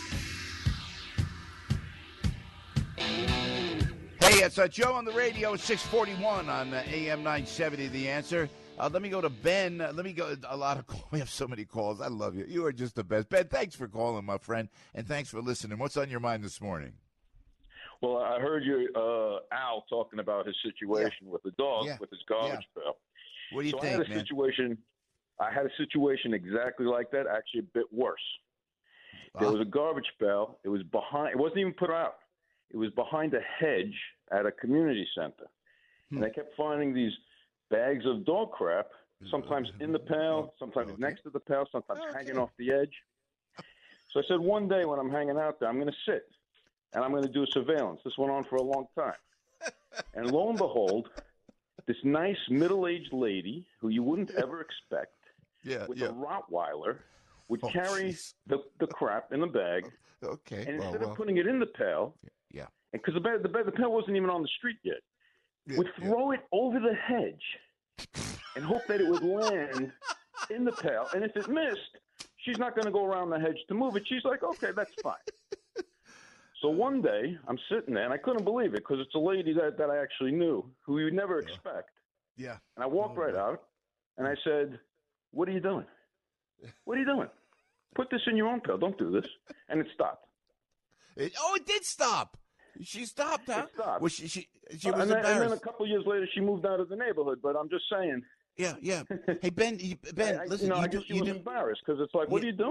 Hey, it's uh, Joe on the radio, six forty-one on uh, A M nine seventy, The Answer. Uh, let me go to Ben. Uh, let me go. A lot of calls. We have so many calls. I love you. You are just the best. Ben, thanks for calling, my friend, and thanks for listening. What's on your mind this morning? Well, I heard you, uh, Al, talking about his situation yeah. with the dog, yeah. with his garbage yeah. pail. What do you so think, I had a man? situation. I had a situation exactly like that, actually a bit worse. There Wow. was a garbage pail. It was behind. It wasn't even put out. It was behind a hedge at a community center, hmm. and I kept finding these bags of dog crap, sometimes in the pail, sometimes okay. next to the pail, sometimes okay. hanging off the edge. So I said, one day when I'm hanging out there, I'm going to sit, and I'm going to do a surveillance. This went on for a long time. And lo and behold, this nice middle-aged lady, who you wouldn't ever expect, yeah, with yeah. a Rottweiler, would oh, carry the, the crap in the bag. Okay. And well, instead well. of putting it in the pail, yeah, because the, bag, the, bag, the pail wasn't even on the street yet, yeah, would throw yeah. it over the hedge and hope that it would land in the pail. And if it missed, she's not going to go around the hedge to move it. She's like, okay, that's fine. So one day, I'm sitting there, and I couldn't believe it because it's a lady that, that I actually knew, who you'd never yeah. expect. Yeah. And I walked oh, right man. out, and I said, what are you doing? What are you doing? Put this in your own pail. Don't do this. And it stopped. It, oh, it did stop. She stopped, huh? It stopped. Well, she, she, she uh, was and, then, embarrassed. and then a couple of years later, she moved out of the neighborhood. But I'm just saying. Yeah, yeah. Hey, Ben, you, Ben, I, listen. You know, you I do, guess she you was do, embarrassed because it's like, what yeah. are you doing?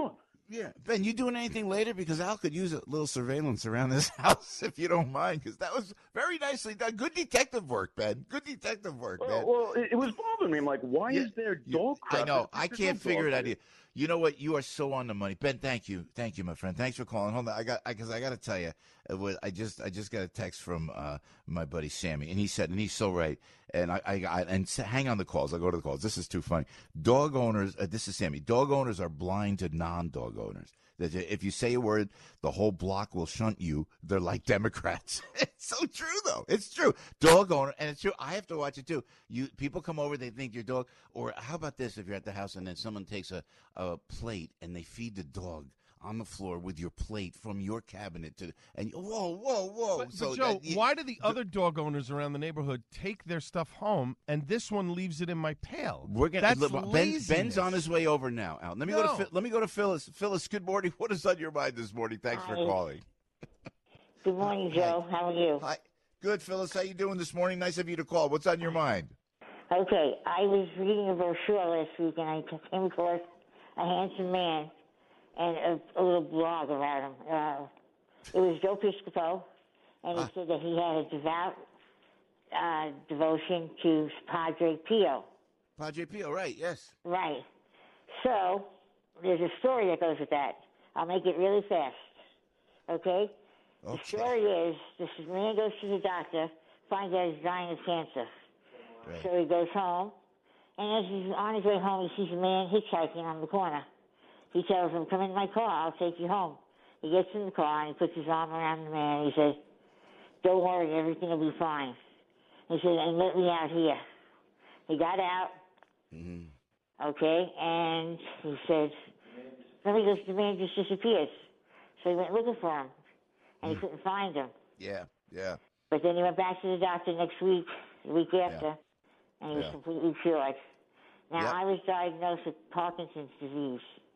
Yeah, Ben, you doing anything later? Because Al could use a little surveillance around this house if you don't mind. Because that was very nicely done. Good detective work, Ben. Good detective work, Well, Ben. well it, it was bothering me. I'm like, why Yeah, is there you- dog crap? I know. There's I no can't figure dog it out here. either. You know what? You are so on the money, Ben. Thank you, thank you, my friend. Thanks for calling. Hold on, I got because I, I got to tell you, it was, I just I just got a text from uh, my buddy Sammy, and he said, and he's so right. And I, I, I and s- hang on the calls. I'll go to the calls. This is too funny. Dog owners. Uh, this is Sammy. Dog owners are blind to non-dog owners. That if you say a word, the whole block will shunt you. They're like Democrats. It's so true, though. It's true. Dog owner, and it's true. I have to watch it too. You people come over, they think your dog. Or how about this? If you're at the house and then someone takes a, a plate and they feed the dog on the floor with your plate from your cabinet to and whoa, whoa, whoa. But, so but Joe, that- you- why do the other dog owners around the neighborhood take their stuff home, and this one leaves it in my pail? We're gonna That's look, Ben, laziness. Ben's on his way over now. Al, let me go to No. Phil- let me go to Phyllis. Phyllis, good morning. What is on your mind this morning? Thanks for Hi. calling. Good morning, Joe. How are you? Hi. Good, Phyllis. How you doing this morning? Nice of you to call. What's on your mind? Okay, I was reading a brochure last week, and I came across a handsome man and a, a little blog about him. Uh, it was Joe Piscopo, and he said that he had a devout uh, devotion to Padre Pio. Padre Pio, right? Yes. Right. So there's a story that goes with that. I'll make it really fast. Okay? The story is this man goes to the doctor, finds out he's dying of cancer. Right. So he goes home, and as he's on his way home, he sees a man hitchhiking on the corner. He tells him, "Come in my car, I'll take you home." He gets in the car, and he puts his arm around the man, and he says, "Don't worry, everything will be fine." He said, "And let me out here." He got out, Mm-hmm. okay, and he said, then he goes, the man just disappears. So he went looking for him, and he couldn't find him. Yeah, yeah. But then he went back to the doctor next week, the week after, and he was Yeah. completely cured. Now, Yep. I was diagnosed with Parkinson's disease,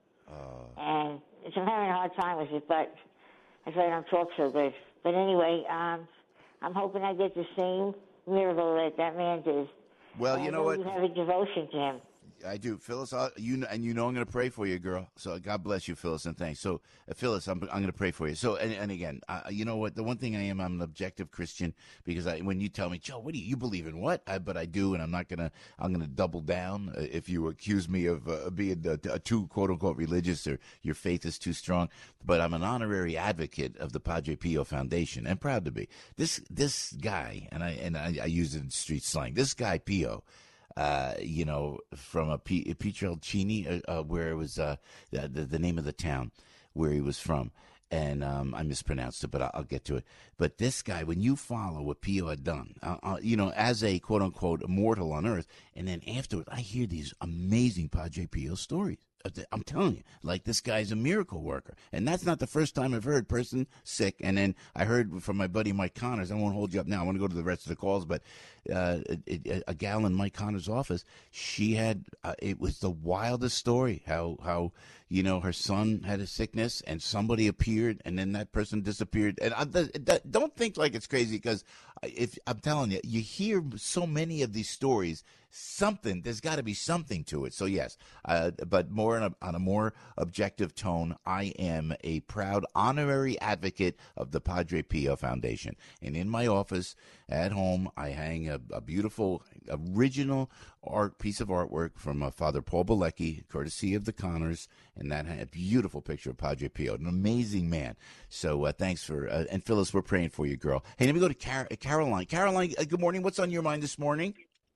Uh, and it's, I'm having a hard time with it, but that's why I don't talk so good. But anyway, um, I'm hoping I get the same miracle that that man did. Well, And you I know what? You have a devotion to him. I do, Phyllis. I, you kn- and you know I'm going to pray for you, girl. So God bless you, Phyllis, and thanks. So, uh, Phyllis, I'm I'm going to pray for you. So, and, and again, uh, you know what? The one thing I am, I'm an objective Christian because I, when you tell me, Joe, what do you, you believe in? What? I, but I do, and I'm not going to. I'm going to double down uh, if you accuse me of uh, being uh, a too quote unquote religious or your faith is too strong. But I'm an honorary advocate of the Padre Pio Foundation, and proud to be. This this guy, and I and I, I use it in street slang. This guy Pio. Uh, you know, from a P- Pietrelcini, uh, uh, where it was uh, the, the name of the town where he was from. And um, I mispronounced it, but I'll, I'll get to it. But this guy, when you follow what Pio had done, uh, uh, you know, as a quote-unquote mortal on earth, and then afterwards, I hear these amazing Padre Pio stories. I'm telling you, like this guy's a miracle worker. And that's not the first time I've heard person sick. And then I heard from my buddy Mike Connors, I won't hold you up now, I want to go to the rest of the calls, but uh, it, it, a gal in Mike Connors' office, she had, uh, it was the wildest story, how, how, you know, her son had a sickness and somebody appeared and then that person disappeared. And I, that, don't think like it's crazy because if I'm telling you, you hear so many of these stories, something, there's got to be something to it. So yes, uh, but more on a, on a more objective tone, I am a proud honorary advocate of the Padre Pio Foundation. And in my office at home, I hang a, a beautiful original art piece of artwork from uh, Father Paul Balecki, courtesy of the Connors, and that had a beautiful picture of Padre Pio, an amazing man. So uh, thanks for, uh, and Phyllis, we're praying for you, girl. Hey, let me go to Car- Caroline. Caroline, uh, good morning. What's on your mind this morning?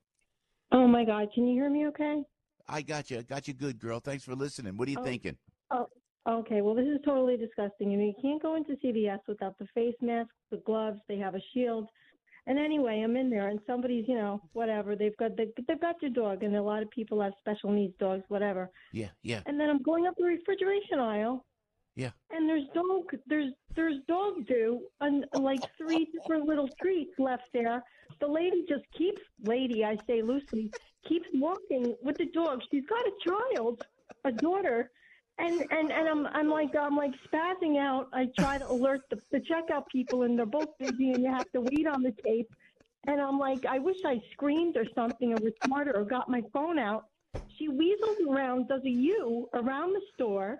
Oh, my God. Can you hear me okay? I got you. Got you good, girl. Thanks for listening. What are you Oh. thinking? Oh, okay. Well, this is totally disgusting. You know, you can't go into C V S without the face mask, the gloves. They have a shield. And anyway, I'm in there, and somebody's, you know, whatever. They've got the, they've got your dog, and a lot of people have special needs dogs, whatever. Yeah, yeah, And then I'm going up the refrigeration aisle, yeah. and there's dog there's there's dog do and like three different little treats left there. The lady just keeps lady I say loosely keeps walking with the dog. She's got a child, a daughter, and and and I'm I'm like I'm like spazzing out. I try to alert the, the checkout people, and they're both busy, and you have to wait on the tape. And I'm like, I wish I screamed or something, or was smarter, or got my phone out. She weasels around, does a U around the store.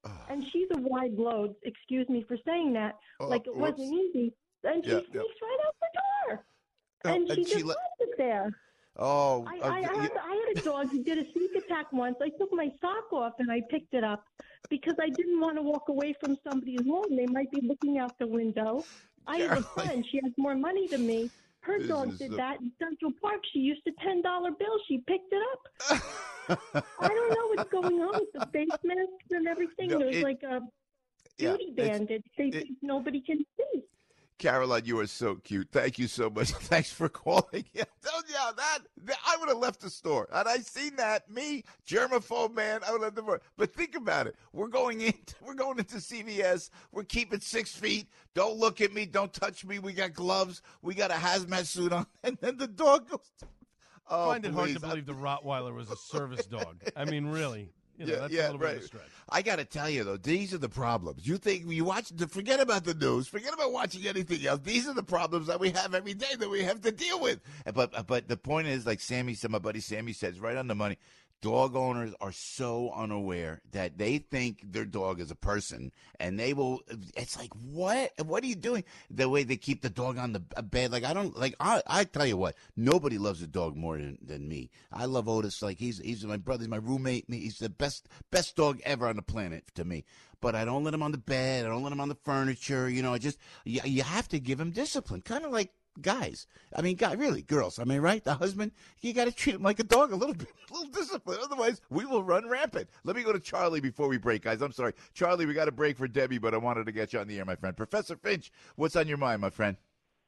and she's a wide load. Excuse me for saying that. Oh, like, it whoops. wasn't easy. And she Yeah, sneaks yeah. right out the door. Oh, and she and she just le- left it there. Oh, I, uh, I, I, you- had, I had a dog who did a sneak attack once. I took my sock off and I picked it up because I didn't want to walk away from somebody's home. They might be looking out the window. I have a friend. She has more money than me. Her This dog is did a- that in Central Park. She used a ten dollar bill. She picked it up. I don't know what's going on with the face masks and everything. No, There's it- like a Yeah, beauty it's- bandage. They it- think nobody can see. Caroline, you are so cute. Thank you so much. Thanks for calling. Yeah, told you that, that I would have left the store. Had I seen that, me, germaphobe man, I would have left the store. But think about it. We're going in. We're going into C V S. We're keeping six feet. Don't look at me. Don't touch me. We got gloves. We got a hazmat suit on. And then the dog goes. Oh, I find it hard to please. believe the Rottweiler was a service dog. I mean, really. You know, Yeah, that's yeah, a little bit of right. a stretch. I got to tell you, though, these are the problems. You think you watch, forget about the news, forget about watching anything else. These are the problems that we have every day that we have to deal with. But but the point is, like Sammy said, my buddy Sammy says, right on the money. Dog owners are so unaware that they think their dog is a person, and they will. It's like, what? What are you doing? The way they keep the dog on the bed, like I don't like. I, I tell you what, nobody loves a dog more than, than me. I love Otis. Like he's he's my brother, he's my roommate. Me, he's the best best dog ever on the planet to me. But I don't let him on the bed. I don't let him on the furniture. You know, I just you, you have to give him discipline, kind of like. Guys, I mean, guy, really, girls. I mean, right? The husband, you got to treat him like a dog, a little bit, a little discipline. Otherwise, we will run rampant. Let me go to Charlie before we break, guys. I'm sorry, Charlie. We got to break for Debbie, but I wanted to get you on the air, my friend. Professor Finch, what's on your mind, my friend?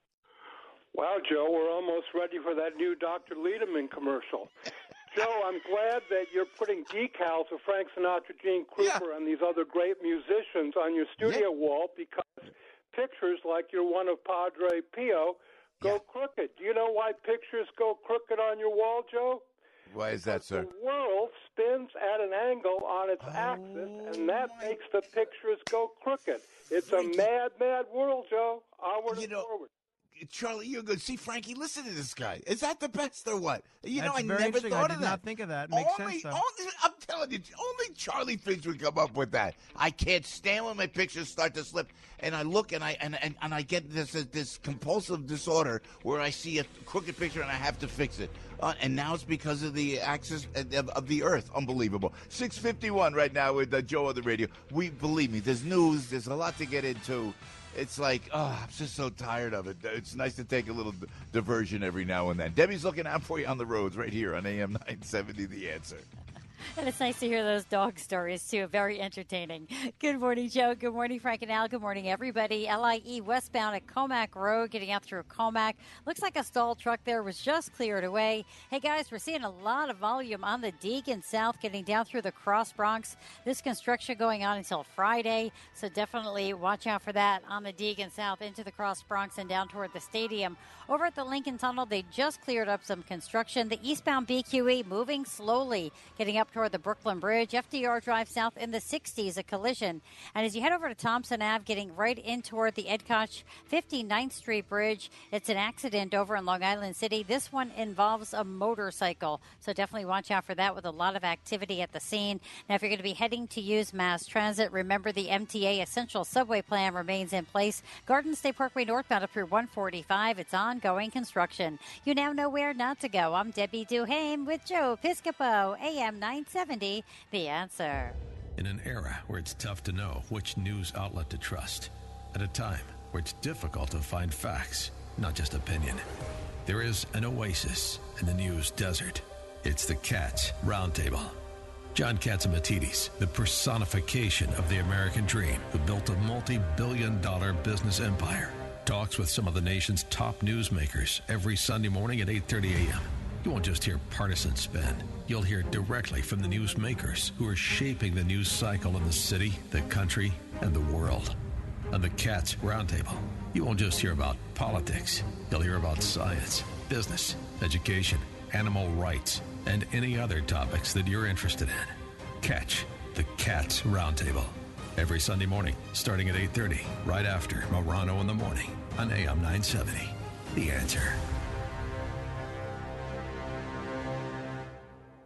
Wow, Joe, we're almost ready for that new Doctor Lederman commercial. Joe, I'm glad that you're putting decals of Frank Sinatra, Gene Krupa, and these other great musicians on your studio wall because pictures like your one of Padre Pio go crooked. Do you know why pictures go crooked on your wall, Joe? Why is that, sir? The world spins at an angle on its axis, and that makes the pictures go crooked. It's a mad, mad world, Joe. Onward and forward. Charlie, you're good. See, Frankie, listen to this guy. Is that the best or what? You know, That's I very never interesting. thought I of did that. not think of that. Makes only, sense, though. Only, I'm telling you, only Charlie Finch would come up with that. I can't stand when my pictures start to slip, and I look and I and and, and I get this uh, this compulsive disorder where I see a crooked picture and I have to fix it. Uh, and now it's because of the axis of, of the Earth. Unbelievable. six fifty-one right now with uh, Joe on the radio. We believe me. There's news. There's a lot to get into. It's like, oh, I'm just so tired of it. It's nice to take a little d- diversion every now and then. Debbie's looking out for you on the roads right here on A M nine seventy, The Answer. And it's nice to hear those dog stories, too. Very entertaining. Good morning, Joe. Good morning, Frank and Al. Good morning, everybody. L I E westbound at Comac Road, getting out through Comac. Looks like a stalled truck there was just cleared away. Hey, guys, we're seeing a lot of volume on the Deegan South, getting down through the Cross Bronx. This construction going on until Friday, so definitely watch out for that on the Deegan South into the Cross Bronx and down toward the stadium. Over at the Lincoln Tunnel, they just cleared up some construction. The eastbound B Q E moving slowly, getting up toward the Brooklyn Bridge. F D R Drive South in the sixties, a collision. And as you head over to Thompson Avenue, getting right in toward the Ed Koch fifty-ninth Street Bridge, it's an accident over in Long Island City. This one involves a motorcycle, so definitely watch out for that with a lot of activity at the scene. Now, if you're going to be heading to use mass transit, remember the M T A Essential Subway Plan remains in place. Garden State Parkway northbound up through one forty-five. It's ongoing construction. You now know where not to go. I'm Debbie Duhame with Joe Piscopo, A M nine seventy, The Answer. In an era where it's tough to know which news outlet to trust, at a time where it's difficult to find facts, not just opinion, there is an oasis in the news desert. It's the Cats Roundtable. John Catsimatidis, the personification of the American dream, who built a multi-billion dollar business empire, talks with some of the nation's top newsmakers every Sunday morning at eight thirty a.m. You won't just hear partisan spin. You'll hear directly from the newsmakers who are shaping the news cycle in the city, the country, and the world. On the Cats Roundtable, you won't just hear about politics. You'll hear about science, business, education, animal rights, and any other topics that you're interested in. Catch the Cats Roundtable every Sunday morning, starting at eight thirty, right after Morano in the Morning on A M nine seventy. The Answer.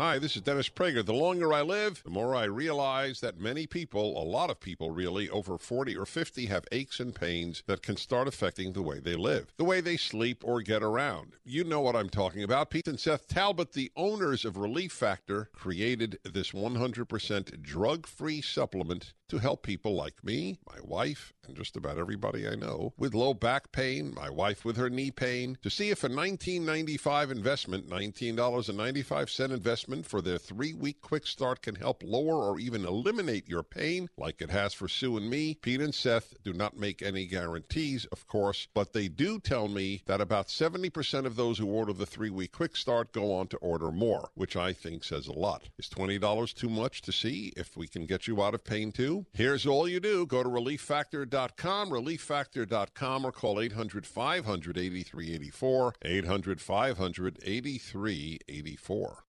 Hi, this is Dennis Prager. The longer I live, the more I realize that many people, a lot of people really, over forty or fifty have aches and pains that can start affecting the way they live, the way they sleep or get around. You know what I'm talking about. Pete and Seth Talbot, the owners of Relief Factor, created this one hundred percent drug-free supplement to help people like me, my wife, and just about everybody I know with low back pain, my wife with her knee pain, to see if a nineteen ninety-five investment, nineteen dollars and ninety-five cents investment for their three-week quick start can help lower or even eliminate your pain like it has for Sue and me. Pete and Seth do not make any guarantees, of course, but they do tell me that about seventy percent of those who order the three-week quick start go on to order more, which I think says a lot. Is twenty dollars too much to see if we can get you out of pain too? Here's all you do. Go to relief factor dot com, relief factor dot com, or call eight hundred, five hundred, eighty-three eighty-four, eight hundred, five hundred, eighty-three eighty-four.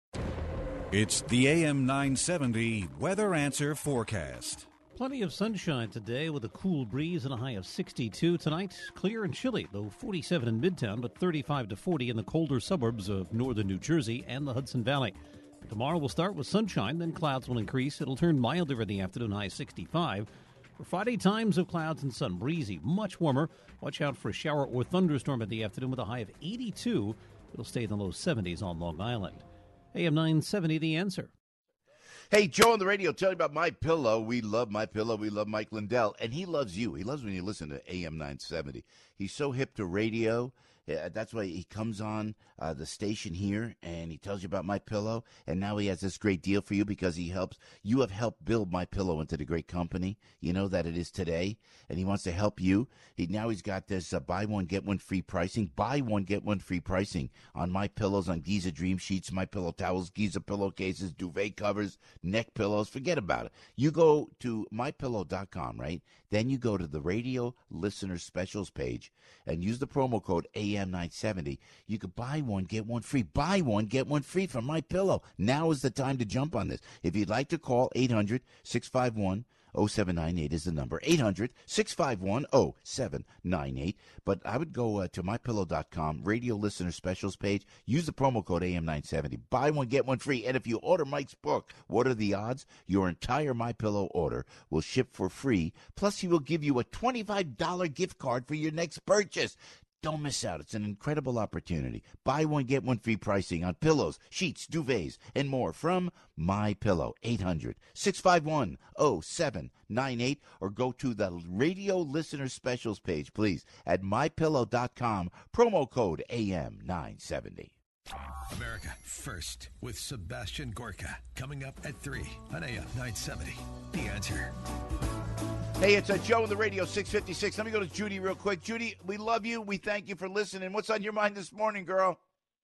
It's the A M nine seventy Weather Answer Forecast. Plenty of sunshine today with a cool breeze and a high of sixty-two. Tonight, clear and chilly, though forty-seven in Midtown, but thirty-five to forty in the colder suburbs of northern New Jersey and the Hudson Valley. Tomorrow will start with sunshine, then clouds will increase. It'll turn milder in the afternoon, high sixty-five. For Friday, times of clouds and sun, breezy, much warmer. Watch out for a shower or thunderstorm in the afternoon with a high of eighty-two. It'll stay in the low seventies on Long Island. A M nine seventy, The Answer. Hey, Joe on the radio, tell you about My Pillow. We love My Pillow. We love Mike Lindell, and he loves you. He loves when you listen to A M nine seventy. He's so hip to radio. Yeah, that's why he comes on uh, the station here, and he tells you about My Pillow. And now he has this great deal for you because he helps. You have helped build My Pillow into the great company, you know, that it is today. And he wants to help you. He now he's got this uh, buy one get one free pricing. Buy one get one free pricing on My Pillows, on Giza Dream Sheets, My Pillow towels, Giza pillowcases, duvet covers, neck pillows. Forget about it. You go to my pillow dot com, right? Then you go to the radio listener specials page and use the promo code A M nine seventy. You could buy one, get one free. Buy one, get one free from My Pillow. Now is the time to jump on this. If you'd like to call, eight hundred, six five one, oh seven nine eight is the number. eight hundred, six five one, oh seven nine eight. But I would go uh, to my pillow dot com, radio listener specials page. Use the promo code A M nine seventy. Buy one, get one free. And if you order Mike's book, What Are the Odds? Your entire My Pillow order will ship for free. Plus, he will give you a twenty-five dollars gift card for your next purchase. Don't miss out. It's an incredible opportunity. Buy one, get one free pricing on pillows, sheets, duvets, and more from My Pillow. eight hundred, six five one, oh seven nine eight, or go to the radio listener specials page, please, at my pillow dot com, promo code A M nine seventy. America First with Sebastian Gorka, coming up at three on A M nine seventy. The Answer. Hey, it's uh, Joe on the radio, six fifty-six. Let me go to Judy real quick. Judy, we love you. We thank you for listening. What's on your mind this morning, girl?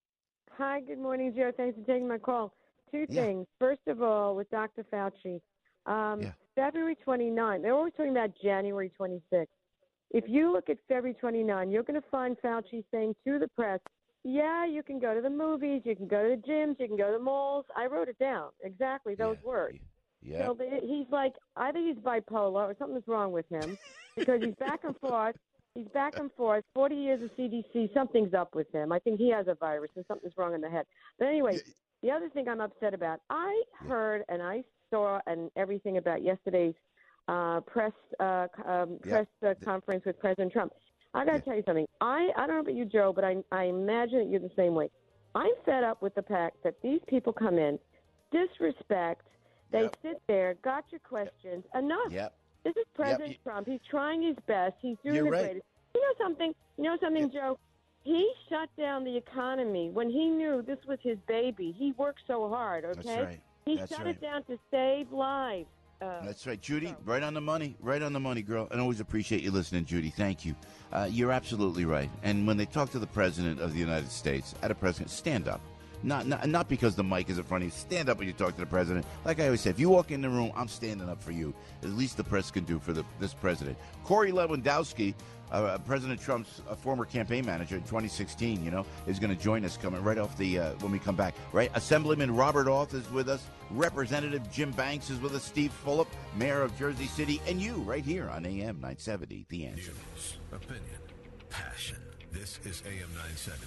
Hi, good morning, Joe. Thanks for taking my call. Two Yeah. things. First of all, with Doctor Fauci, um, Yeah. February twenty-ninth, they're always talking about January twenty-sixth. If you look at February twenty-ninth, you're going to find Fauci saying to the press, yeah, you can go to the movies, you can go to the gyms, you can go to the malls. I wrote it down, exactly those words. Yeah. So they, he's like, either he's bipolar or something's wrong with him because he's back and forth. He's back and forth. forty years of C D C, something's up with him. I think he has a virus and something's wrong in the head. But anyway, the other thing I'm upset about, I heard and I saw and everything about yesterday's uh, press uh, um, press uh, conference with President Trump. I got to tell you something. I, I don't know about you, Joe, but I, I imagine that you're the same way. I'm fed up with the fact that these people come in, disrespect, they Yep. sit there, got your questions. Enough. Yep. This is President Yep. Trump. He's trying his best. He's doing You're the right. greatest. You know something? You know something, Joe? He shut down the economy when he knew this was his baby. He worked so hard, okay? That's right. He That's shut right. it down to save lives. Uh, That's right, Judy. Right on the money. Right on the money, girl. And always appreciate you listening, Judy. Thank you. Uh, you're absolutely right. And when they talk to the President of the United States, at a president, stand up. Not, not not because the mic is in front of you. Stand up when you talk to the president. Like I always say, if you walk in the room, I'm standing up for you. At least the press can do for the, this president. Corey Lewandowski, uh, President Trump's uh, former campaign manager in twenty sixteen, you know, is going to join us coming right off the uh, when we come back. Right, Assemblyman Robert Auth is with us. Representative Jim Banks is with us. Steve Fulop, Mayor of Jersey City, and you right here on A M nine seventy. The Answer. News, opinion, passion. This is A M nine seventy.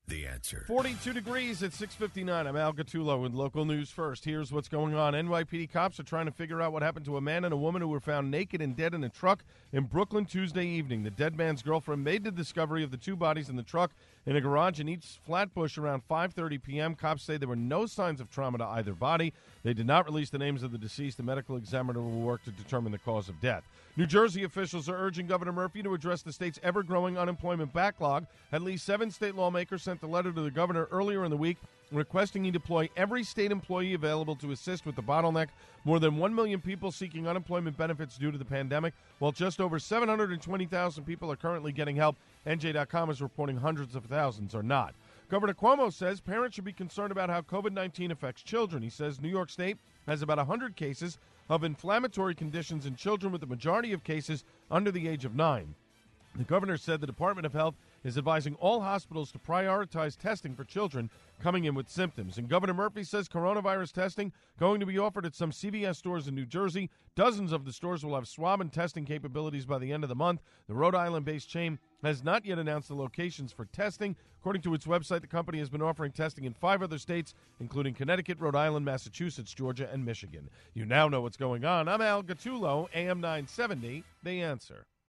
The Answer. forty-two degrees at six fifty-nine. I'm Al Gattullo with local news first. Here's what's going on. N Y P D cops are trying to figure out what happened to a man and a woman who were found naked and dead in a truck in Brooklyn Tuesday evening. The dead man's girlfriend made the discovery of the two bodies in the truck in a garage in East Flatbush around five thirty p.m. Cops say there were no signs of trauma to either body. They did not release the names of the deceased. The medical examiner will work to determine the cause of death. New Jersey officials are urging Governor Murphy to address the state's ever-growing unemployment backlog. At least seven state lawmakers sent a letter to the governor earlier in the week requesting he deploy every state employee available to assist with the bottleneck. More than one million people seeking unemployment benefits due to the pandemic, while just over seven hundred twenty thousand people are currently getting help. N J dot com is reporting hundreds of thousands are not. Governor Cuomo says parents should be concerned about how COVID nineteen affects children. He says New York State has about one hundred cases of inflammatory conditions in children, with the majority of cases under the age of nine. The governor said the Department of Health is advising all hospitals to prioritize testing for children coming in with symptoms. And Governor Murphy says coronavirus testing going to be offered at some C V S stores in New Jersey. Dozens of the stores will have swab and testing capabilities by the end of the month. The Rhode Island-based chain has not yet announced the locations for testing. According to its website, the company has been offering testing in five other states, including Connecticut, Rhode Island, Massachusetts, Georgia, and Michigan. You now know what's going on. I'm Al Gattullo, A M nine seventy, The Answer.